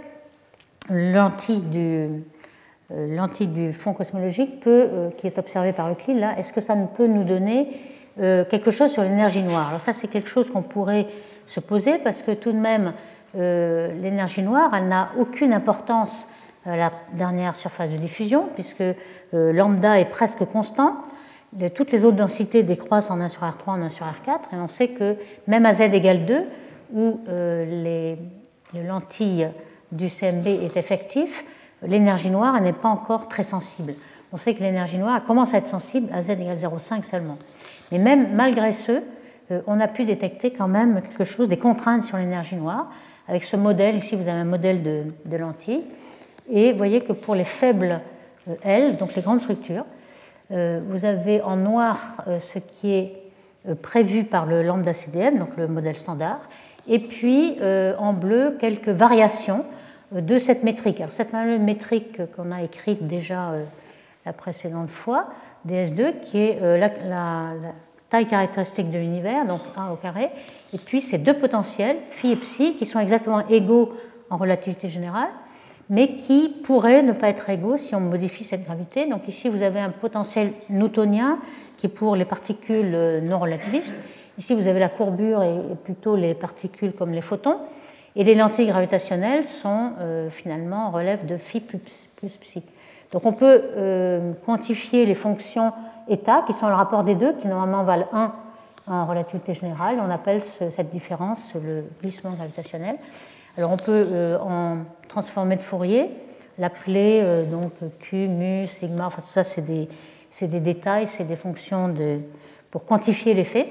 lentille du, euh, lentille du fond cosmologique peut, euh, qui est observée par Euclide, là, est-ce que ça ne peut nous donner euh, quelque chose sur l'énergie noire? Alors ça, c'est quelque chose qu'on pourrait se poser parce que tout de même, euh, l'énergie noire, elle n'a aucune importance à la dernière surface de diffusion puisque euh, lambda est presque constant. Les, toutes les autres densités décroissent en un sur R trois, en un sur R quatre, et on sait que même à z égale deux, où euh, les, les lentilles du C M B est effectif, l'énergie noire n'est pas encore très sensible. On sait que l'énergie noire commence à être sensible à z égale zéro virgule cinq seulement. Mais même malgré ce, on a pu détecter quand même quelque chose, des contraintes sur l'énergie noire. Avec ce modèle, ici vous avez un modèle de, de lentilles, et vous voyez que pour les faibles L, donc les grandes structures, vous avez en noir ce qui est prévu par le lambda C D M, donc le modèle standard, et puis en bleu quelques variations de cette métrique. Alors, cette même métrique qu'on a écrite déjà euh, la précédente fois, D S deux, qui est euh, la, la, taille caractéristique de l'univers, donc A au carré, et puis ces deux potentiels, phi et psi, qui sont exactement égaux en relativité générale, mais qui pourraient ne pas être égaux si on modifie cette gravité. Donc ici, vous avez un potentiel newtonien qui est pour les particules non relativistes. Ici, vous avez la courbure et plutôt les particules comme les photons. Et les lentilles gravitationnelles sont euh, finalement relèvent de phi plus, plus psi. Donc on peut euh, quantifier les fonctions état, qui sont le rapport des deux, qui normalement valent un en relativité générale. On appelle ce, cette différence le glissement gravitationnel. Alors on peut euh, en transformer de Fourier, l'appeler euh, donc Q, mu, sigma, enfin tout ça c'est des, c'est des détails, c'est des fonctions de, pour quantifier l'effet,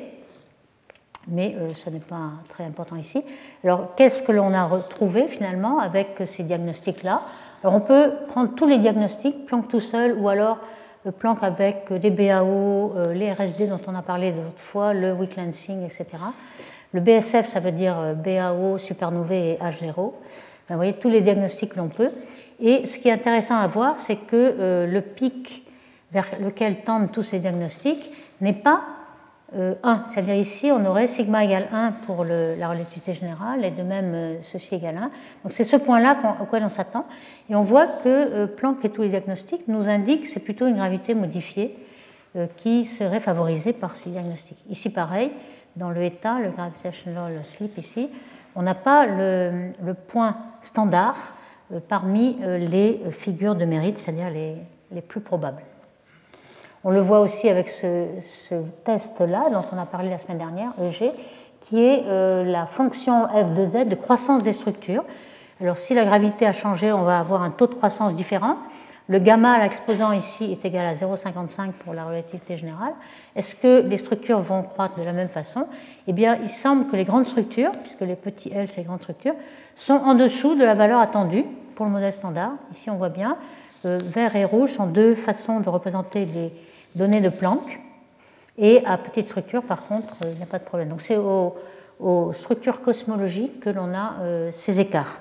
mais euh, ce n'est pas très important ici. Alors qu'est-ce que l'on a retrouvé finalement avec ces diagnostics-là? Alors on peut prendre tous les diagnostics, Planck tout seul, ou alors euh, Planck avec les B A O, euh, les R S D dont on a parlé l'autre fois, le weak lensing, et cetera. Le B S F, ça veut dire B A O, supernovae et H zéro. Vous voyez, tous les diagnostics que l'on peut. Et ce qui est intéressant à voir, c'est que euh, le pic vers lequel tendent tous ces diagnostics n'est pas euh, un. C'est-à-dire ici, on aurait sigma égale un pour le, la relativité générale, et de même euh, ceci égale un. Donc c'est ce point-là auquel on s'attend. Et on voit que euh, Planck et tous les diagnostics nous indiquent que c'est plutôt une gravité modifiée euh, qui serait favorisée par ces diagnostics. Ici, pareil. Dans le état, le gravitational slip ici, on n'a pas le, le point standard euh, parmi euh, les figures de mérite, c'est-à-dire les, les plus probables. On le voit aussi avec ce, ce test-là, dont on a parlé la semaine dernière, E G, qui est euh, la fonction f de z de croissance des structures. Alors si la gravité a changé, on va avoir un taux de croissance différent. Le gamma à l'exposant ici est égal à zéro virgule cinquante-cinq pour la relativité générale. Est-ce que les structures vont croître de la même façon? Eh bien, il semble que les grandes structures, puisque les petits L, c'est les grandes structures, sont en dessous de la valeur attendue pour le modèle standard. Ici, on voit bien, euh, vert et rouge sont deux façons de représenter les données de Planck. Et à petite structure, par contre, il n'y a pas de problème. Donc, c'est aux, aux structures cosmologiques que l'on a euh, ces écarts.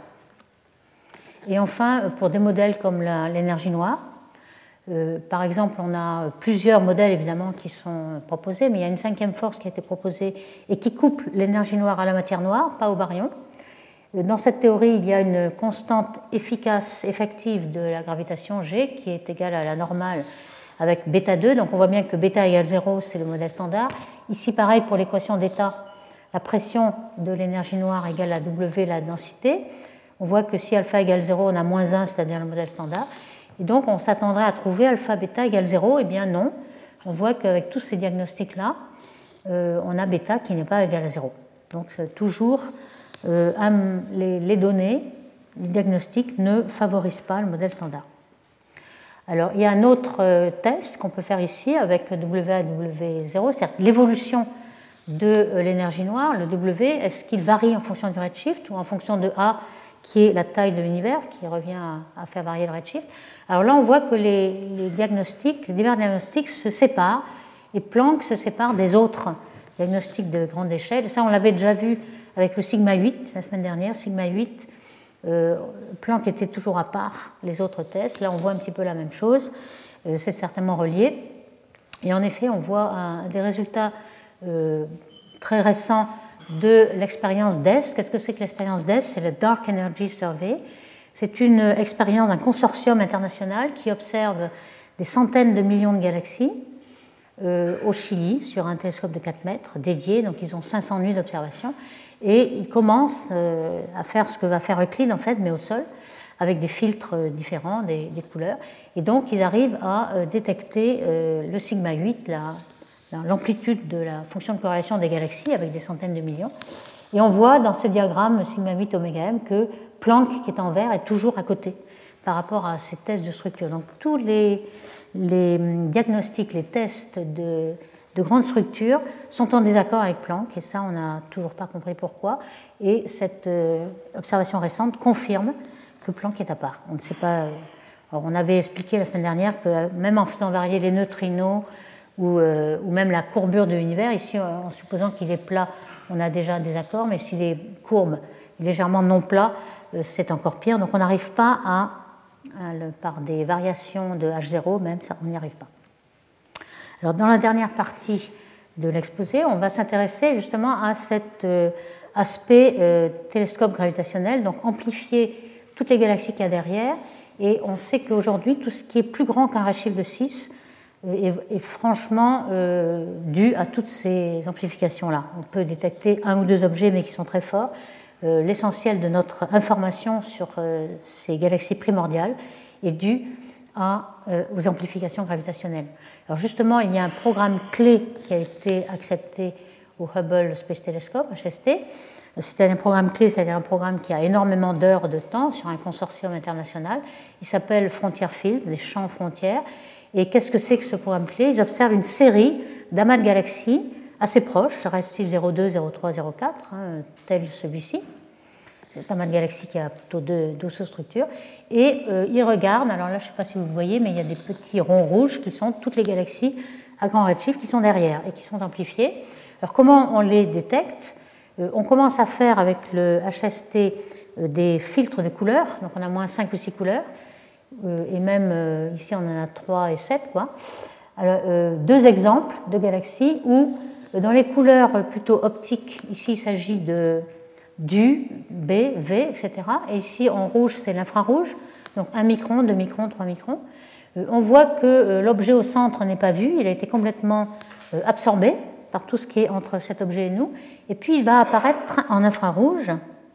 Et enfin, pour des modèles comme la, l'énergie noire, euh, par exemple, on a plusieurs modèles évidemment qui sont proposés, mais il y a une cinquième force qui a été proposée et qui couple l'énergie noire à la matière noire, pas au baryon. Dans cette théorie, il y a une constante efficace, effective de la gravitation G qui est égale à la normale avec bêta deux. Donc on voit bien que bêta égale zéro, c'est le modèle standard. Ici, pareil pour l'équation d'état, la pression de l'énergie noire égale à W, la densité. On voit que si alpha égale zéro, on a moins un, c'est-à-dire le modèle standard. Et donc, on s'attendrait à trouver alpha bêta égale zéro. Eh bien, non. On voit qu'avec tous ces diagnostics-là, euh, on a bêta qui n'est pas égal à zéro. Donc, toujours, euh, un, les, les données, les diagnostics ne favorisent pas le modèle standard. Alors, il y a un autre euh, test qu'on peut faire ici avec W A et W zéro, c'est-à-dire l'évolution de euh, l'énergie noire, le W. Est-ce qu'il varie en fonction du redshift ou en fonction de A, qui est la taille de l'univers, qui revient à faire varier le redshift. Alors là, on voit que les, les diagnostics, les divers diagnostics se séparent, et Planck se sépare des autres diagnostics de grande échelle. Ça, on l'avait déjà vu avec le sigma huit la semaine dernière. Sigma huit, euh, Planck était toujours à part les autres tests. Là, on voit un petit peu la même chose. Euh, c'est certainement relié. Et en effet, on voit un, des résultats euh, très récents de l'expérience D E S. Qu'est-ce que c'est que l'expérience D E S? C'est le Dark Energy Survey. C'est une expérience d'un consortium international qui observe des centaines de millions de galaxies euh, au Chili sur un télescope de quatre mètres dédié. Donc ils ont cinq cents nuits d'observation et ils commencent euh, à faire ce que va faire Euclide en fait, mais au sol, avec des filtres différents, des, des couleurs. Et donc ils arrivent à euh, détecter euh, le sigma huit, la l'amplitude de la fonction de corrélation des galaxies avec des centaines de millions. Et on voit dans ce diagramme sigma huit oméga m que Planck, qui est en vert, est toujours à côté par rapport à ces tests de structure. Donc tous les, les diagnostics, les tests de, de grandes structures sont en désaccord avec Planck, et ça on n'a toujours pas compris pourquoi. Et cette euh, observation récente confirme que Planck est à part. On ne sait pas. Alors, on avait expliqué la semaine dernière que même en faisant varier les neutrinos, Ou, euh, ou même la courbure de l'univers. Ici, en supposant qu'il est plat, on a déjà des accords, mais s'il est courbe, légèrement non plat, euh, c'est encore pire. Donc on n'arrive pas à, à le, par des variations de H zéro, même ça, on n'y arrive pas. Alors dans la dernière partie de l'exposé, on va s'intéresser justement à cet euh, aspect euh, télescope gravitationnel, donc amplifier toutes les galaxies qu'il y a derrière. Et on sait qu'aujourd'hui, tout ce qui est plus grand qu'un redshift de six euh, est, est franchement euh, dû à toutes ces amplifications-là. On peut détecter un ou deux objets, mais qui sont très forts. Euh, l'essentiel de notre information sur euh, ces galaxies primordiales est dû à, euh, aux amplifications gravitationnelles. Alors justement, il y a un programme clé qui a été accepté au Hubble Space Telescope, H S T. C'est un programme clé, c'est-à-dire un programme qui a énormément d'heures de temps sur un consortium international. Il s'appelle Frontier Fields, des champs frontières. Et qu'est-ce que c'est que ce programme clé? Ils observent une série d'amas de galaxies assez proches, redshift zéro deux, zéro trois, zéro quatre, hein, tel celui-ci. C'est un amas de galaxies qui a plutôt deux, deux sous-structures. Et euh, ils regardent, alors là je ne sais pas si vous le voyez, mais il y a des petits ronds rouges qui sont toutes les galaxies à grand redshift qui sont derrière et qui sont amplifiées. Alors comment on les détecte? euh, On commence à faire avec le H S T euh, des filtres de couleurs, donc on a moins cinq ou six couleurs, euh, et même euh, ici on en a trois et sept, quoi. Alors, euh, deux exemples de galaxies où euh, dans les couleurs plutôt optiques, ici il s'agit de du, B, V, et cetera. Et ici en rouge c'est l'infrarouge, donc un micron, deux microns, trois microns. Euh, on voit que euh, l'objet au centre n'est pas vu, il a été complètement euh, absorbé par tout ce qui est entre cet objet et nous, et puis il va apparaître en infrarouge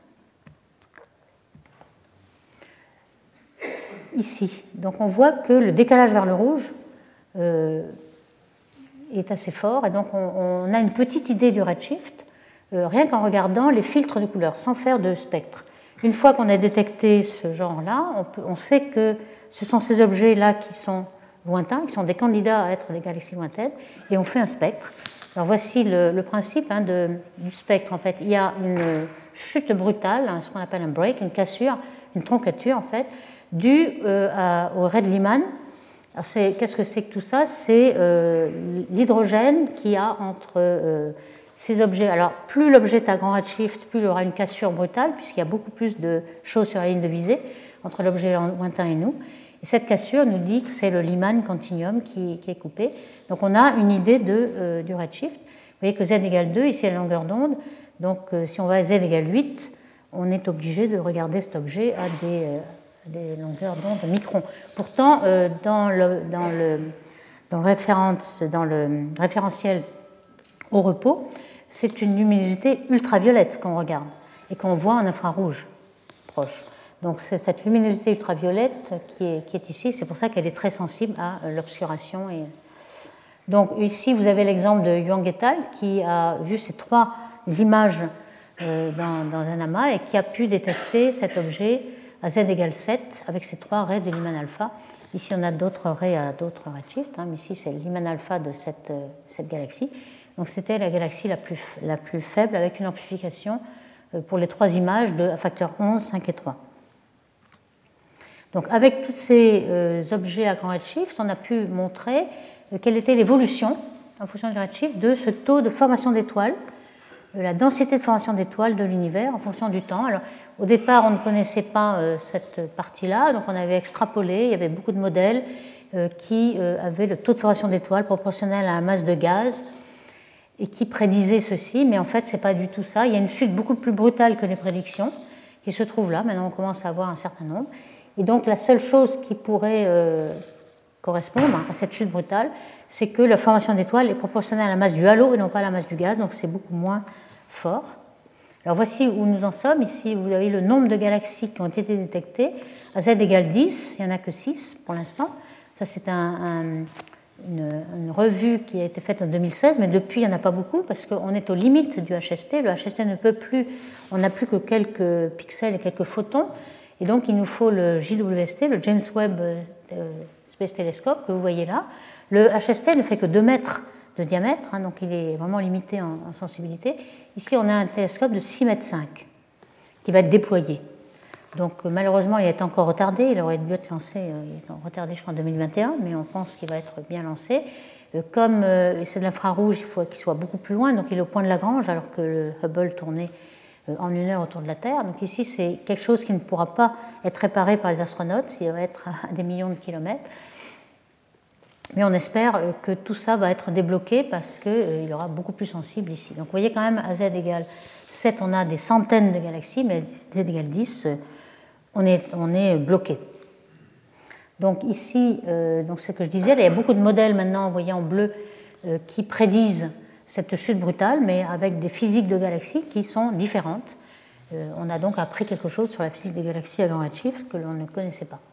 ici. Donc on voit que le décalage vers le rouge euh, est assez fort, et donc on, on a une petite idée du redshift, euh, rien qu'en regardant les filtres de couleurs, sans faire de spectre. Une fois qu'on a détecté ce genre-là, on, peut, on sait que ce sont ces objets-là qui sont lointains, qui sont des candidats à être des galaxies lointaines, et on fait un spectre. Alors voici le, le principe hein, de, du spectre. En fait, il y a une chute brutale, hein, ce qu'on appelle un break, une cassure, une troncature en fait, due euh, à, au ray de Lyman. Alors qu'est-ce que c'est que tout ça? C'est euh, l'hydrogène qu'il y a entre euh, ces objets. Alors plus l'objet est à grand redshift, plus il aura une cassure brutale, puisqu'il y a beaucoup plus de choses sur la ligne de visée entre l'objet lointain et nous. Et cette cassure nous dit que c'est le Lyman continuum qui, qui est coupé. Donc on a une idée de, euh, du redshift. Vous voyez que z égale deux, ici la longueur d'onde. Donc euh, si on va à z égale huit, on est obligé de regarder cet objet à des, euh, des longueurs d'onde microns. Pourtant, euh, dans, le, dans, le, dans, le référence, dans le référentiel au repos, c'est une luminosité ultraviolette qu'on regarde et qu'on voit en infrarouge proche. Donc c'est cette luminosité ultraviolette qui est, qui est ici, c'est pour ça qu'elle est très sensible à l'obscuration. Et... Donc ici vous avez l'exemple de Huang et al. Qui a vu ces trois images euh, dans, dans un amas et qui a pu détecter cet objet à z égale sept avec ces trois rays de Lyman alpha. Ici on a d'autres rays à d'autres redshifts, hein, mais ici c'est le Lyman alpha de cette, euh, cette galaxie. Donc c'était la galaxie la plus, la plus faible avec une amplification euh, pour les trois images de à facteur onze, cinq et trois. Donc, avec tous ces euh, objets à grand redshift, on a pu montrer euh, quelle était l'évolution, en fonction du redshift, de ce taux de formation d'étoiles, de la densité de formation d'étoiles de l'univers en fonction du temps. Alors, au départ, on ne connaissait pas euh, cette partie-là, donc on avait extrapolé, il y avait beaucoup de modèles euh, qui euh, avaient le taux de formation d'étoiles proportionnel à la masse de gaz et qui prédisaient ceci, mais en fait, ce n'est pas du tout ça. Il y a une chute beaucoup plus brutale que les prédictions qui se trouve là. Maintenant, on commence à avoir un certain nombre. Et donc la seule chose qui pourrait euh, correspondre à cette chute brutale, c'est que la formation d'étoiles est proportionnelle à la masse du halo et non pas à la masse du gaz, donc c'est beaucoup moins fort. Alors voici où nous en sommes. Ici, vous avez le nombre de galaxies qui ont été détectées. À z égale dix, il n'y en a que six pour l'instant. Ça, c'est un, un, une, une revue qui a été faite en deux mille seize, mais depuis, il n'y en a pas beaucoup parce qu'on est aux limites du H S T. Le H S T ne peut plus, on n'a plus que quelques pixels et quelques photons. Et donc, il nous faut le J W S T, le James Webb Space Telescope, que vous voyez là. Le H S T ne fait que deux mètres de diamètre, hein, donc il est vraiment limité en, en sensibilité. Ici, on a un télescope de six mètres cinq qui va être déployé. Donc, malheureusement, il est encore retardé. Il aurait dû être lancé, euh, il est retardé jusqu'en deux mille vingt et un, mais on pense qu'il va être bien lancé. Euh, comme euh, c'est de l'infrarouge, il faut qu'il soit beaucoup plus loin, donc il est au point de Lagrange, alors que le Hubble tournait en une heure autour de la Terre. Donc ici, c'est quelque chose qui ne pourra pas être réparé par les astronautes, il va être à des millions de kilomètres. Mais on espère que tout ça va être débloqué parce qu'il euh, y aura beaucoup plus sensible ici. Donc vous voyez quand même, à z égale sept, on a des centaines de galaxies, mais à z égale dix, euh, on, est, on est bloqué. Donc ici, euh, donc ce que je disais, il y a beaucoup de modèles maintenant, vous voyez en bleu, euh, qui prédisent cette chute brutale, mais avec des physiques de galaxies qui sont différentes. Euh, on a donc appris quelque chose sur la physique des galaxies à grand redshift que l'on ne connaissait pas.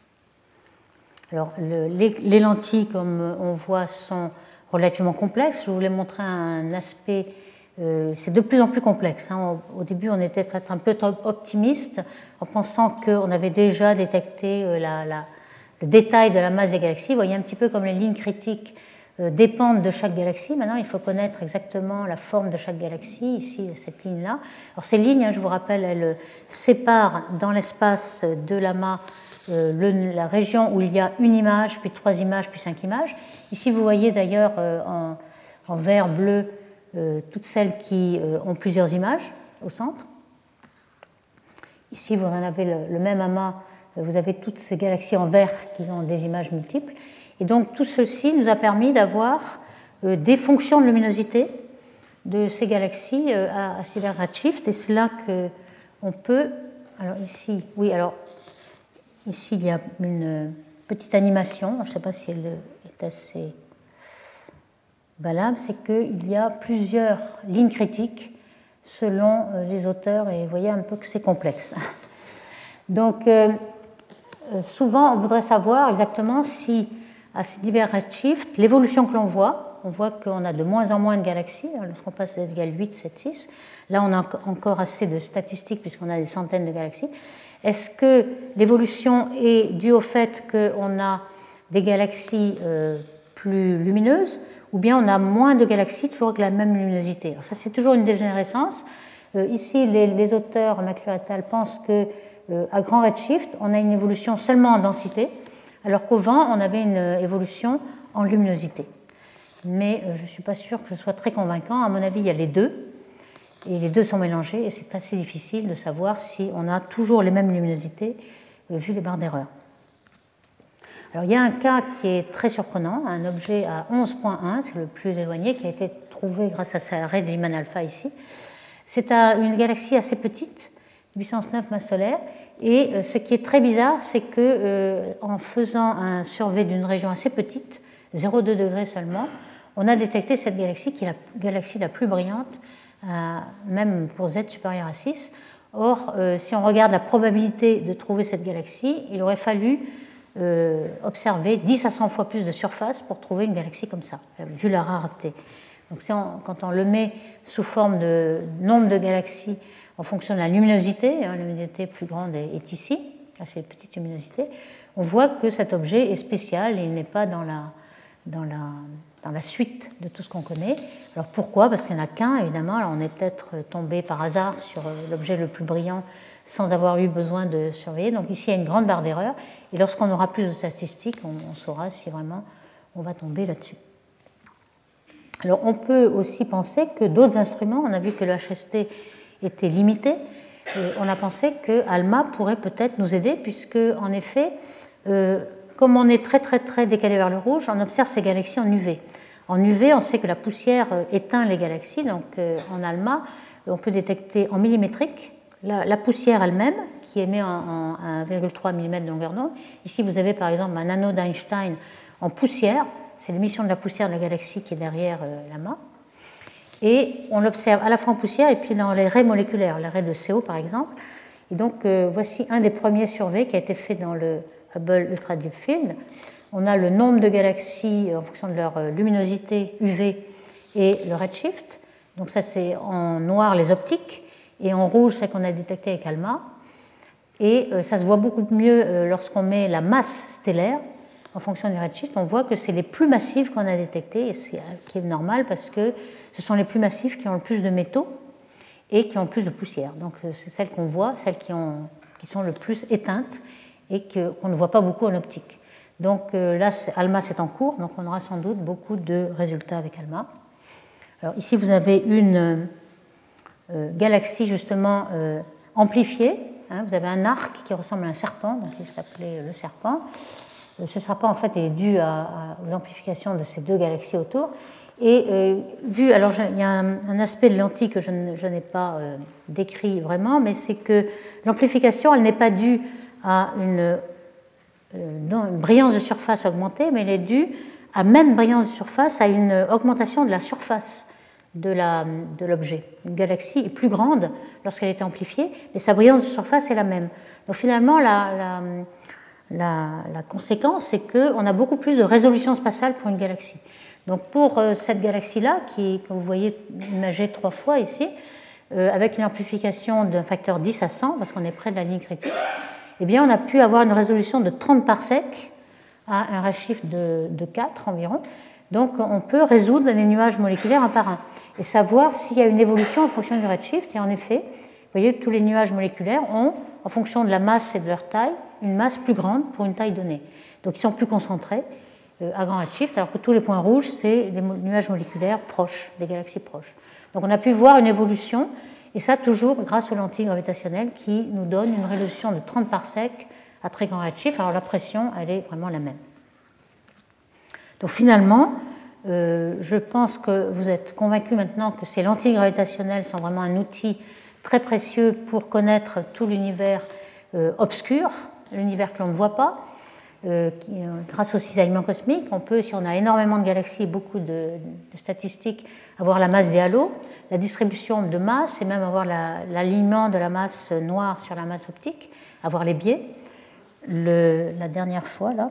Alors, le, les, les lentilles, comme on voit, sont relativement complexes. Je voulais montrer un aspect, euh, c'est de plus en plus complexe. Hein. Au, au début, on était un peu optimiste en pensant qu'on avait déjà détecté euh, la, la, le détail de la masse des galaxies. Vous voyez un petit peu comme les lignes critiques euh, dépendent de chaque galaxie. Maintenant, il faut connaître exactement la forme de chaque galaxie. Ici, cette ligne-là. Alors, ces lignes, hein, je vous rappelle, elles séparent dans l'espace de l'amas Euh, le, la région où il y a une image, puis trois images, puis cinq images. Ici, vous voyez d'ailleurs euh, en, en vert, bleu, euh, toutes celles qui euh, ont plusieurs images au centre. Ici, vous en avez le, le même amas, vous avez toutes ces galaxies en vert qui ont des images multiples. Et donc, tout ceci nous a permis d'avoir euh, des fonctions de luminosité de ces galaxies euh, à, à Sylvia Redshift. Et c'est là qu'on peut. Alors, ici, oui, alors. Ici, il y a une petite animation, je ne sais pas si elle est assez valable, c'est qu'il y a plusieurs lignes critiques selon les auteurs, et vous voyez un peu que c'est complexe. Donc, euh, souvent, on voudrait savoir exactement si, à ces divers redshifts, l'évolution que l'on voit, on voit qu'on a de moins en moins de galaxies, lorsqu'on passe à z égale huit, sept, six, là on a encore assez de statistiques puisqu'on a des centaines de galaxies. Est-ce que l'évolution est due au fait qu'on a des galaxies euh, plus lumineuses ou bien on a moins de galaxies toujours avec la même luminosité? Alors ça, c'est toujours une dégénérescence. Euh, ici, les, les auteurs, McClure et al., pensent qu'à euh, grand redshift, on a une évolution seulement en densité, alors qu'au vent, on avait une évolution en luminosité. Mais euh, je ne suis pas sûre que ce soit très convaincant. À mon avis, il y a les deux. Et les deux sont mélangés et c'est assez difficile de savoir si on a toujours les mêmes luminosités euh, vu les barres d'erreur. Alors il y a un cas qui est très surprenant, un objet à onze virgule un, c'est le plus éloigné, qui a été trouvé grâce à sa raie de Lyman alpha ici. C'est une galaxie assez petite, puissance neuf masses solaires, et euh, ce qui est très bizarre, c'est que euh, en faisant un survey d'une région assez petite, zéro virgule deux degrés seulement, on a détecté cette galaxie qui est la galaxie la plus brillante, Euh, même pour z supérieur à six. Or, euh, si on regarde la probabilité de trouver cette galaxie, il aurait fallu euh, observer dix à cent fois plus de surface pour trouver une galaxie comme ça, vu la rareté. Donc, si on, quand on le met sous forme de nombre de galaxies en fonction de la luminosité, hein, la luminosité plus grande est, est ici, là c'est une petite luminosité, on voit que cet objet est spécial et il n'est pas dans la, dans la dans la suite de tout ce qu'on connaît. Alors pourquoi? Parce qu'il n'y en a qu'un, évidemment. Alors on est peut-être tombé par hasard sur l'objet le plus brillant sans avoir eu besoin de surveiller. Donc ici, il y a une grande barre d'erreur. Et lorsqu'on aura plus de statistiques, on, on saura si vraiment on va tomber là-dessus. Alors on peut aussi penser que d'autres instruments, on a vu que le H S T était limité, et on a pensé que ALMA pourrait peut-être nous aider, puisque en effet, euh, comme on est très très très décalé vers le rouge, on observe ces galaxies en U V. En U V, on sait que la poussière éteint les galaxies, donc en ALMA, on peut détecter en millimétrique la, la poussière elle-même, qui émet en, en un virgule trois millimètres de longueur d'onde. Ici, vous avez par exemple un anneau d'Einstein en poussière, c'est l'émission de la poussière de la galaxie qui est derrière l'AMA. Et on l'observe à la fois en poussière et puis dans les raies moléculaires, les raies de C O par exemple. Et donc, euh, voici un des premiers surveys qui a été fait dans le Hubble Ultra Deep Field. On a le nombre de galaxies en fonction de leur luminosité U V et le redshift. Donc ça, c'est en noir les optiques, et en rouge, c'est qu'on a détecté avec ALMA. Et euh, ça se voit beaucoup mieux euh, lorsqu'on met la masse stellaire en fonction du redshift. On voit que c'est les plus massifs qu'on a détectés, et c'est qui est normal parce que ce sont les plus massifs qui ont le plus de métaux et qui ont le plus de poussière. Donc c'est celles qu'on voit, celles qui, ont, qui sont le plus éteintes et que, qu'on ne voit pas beaucoup en optique. Donc euh, là, c'est, ALMA, c'est en cours, donc on aura sans doute beaucoup de résultats avec ALMA. Alors ici, vous avez une euh, galaxie justement euh, amplifiée. Hein, vous avez un arc qui ressemble à un serpent, donc il s'appelait le serpent. ce ne sera pas en fait dû à, à l'amplification de ces deux galaxies autour. Et euh, vu, alors je, il y a un, un aspect de lentille que je, ne, je n'ai pas euh, décrit vraiment, mais c'est que l'amplification, elle n'est pas due à une, euh, non, une brillance de surface augmentée, mais elle est due à même brillance de surface, à une augmentation de la surface de, la, de l'objet. Une galaxie est plus grande lorsqu'elle est amplifiée, mais sa brillance de surface est la même. Donc finalement, la, la, la, la conséquence, c'est qu'on a beaucoup plus de résolution spatiale pour une galaxie. Donc pour cette galaxie-là, qui, que vous voyez imagée trois fois ici, euh, avec une amplification d'un facteur dix à cent, parce qu'on est près de la ligne critique, eh bien on a pu avoir une résolution de trente parsecs à un redshift de, de quatre environ. Donc on peut résoudre les nuages moléculaires un par un et savoir s'il y a une évolution en fonction du redshift. Et en effet, vous voyez, tous les nuages moléculaires ont, en fonction de la masse et de leur taille, une masse plus grande pour une taille donnée. Donc ils sont plus concentrés à grand redshift, alors que tous les points rouges, c'est des nuages moléculaires proches, des galaxies proches. Donc on a pu voir une évolution, et ça toujours grâce aux lentilles gravitationnelles qui nous donnent une résolution de trente parsecs à très grand redshift. Alors la pression, elle est vraiment la même. Donc finalement, euh, je pense que vous êtes convaincus maintenant que ces lentilles gravitationnelles sont vraiment un outil très précieux pour connaître tout l'univers euh, obscur, l'univers que l'on ne voit pas. Euh, qui, euh, grâce au cisaillement cosmique, on peut, si on a énormément de galaxies et beaucoup de, de statistiques, avoir la masse des halos, la distribution de masse et même avoir la, l'alignement de la masse noire sur la masse optique, avoir les biais. Le, la dernière fois, là.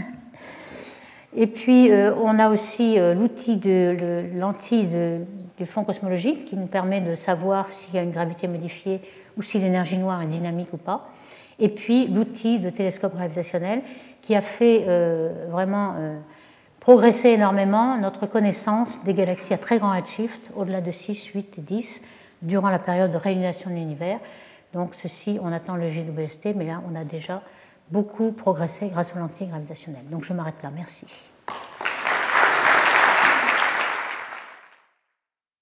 Et puis, euh, on a aussi euh, l'outil de le, lentille de, du fond cosmologique qui nous permet de savoir s'il y a une gravité modifiée ou si l'énergie noire est dynamique ou pas. Et puis, l'outil de télescope gravitationnel qui a fait euh, vraiment euh, progresser énormément notre connaissance des galaxies à très grand redshift, au-delà de six, huit et dix, durant la période de réunification de l'univers. Donc, ceci, on attend le G W S T, mais là, on a déjà beaucoup progressé grâce aux lentilles gravitationnelles. Donc, je m'arrête là. Merci.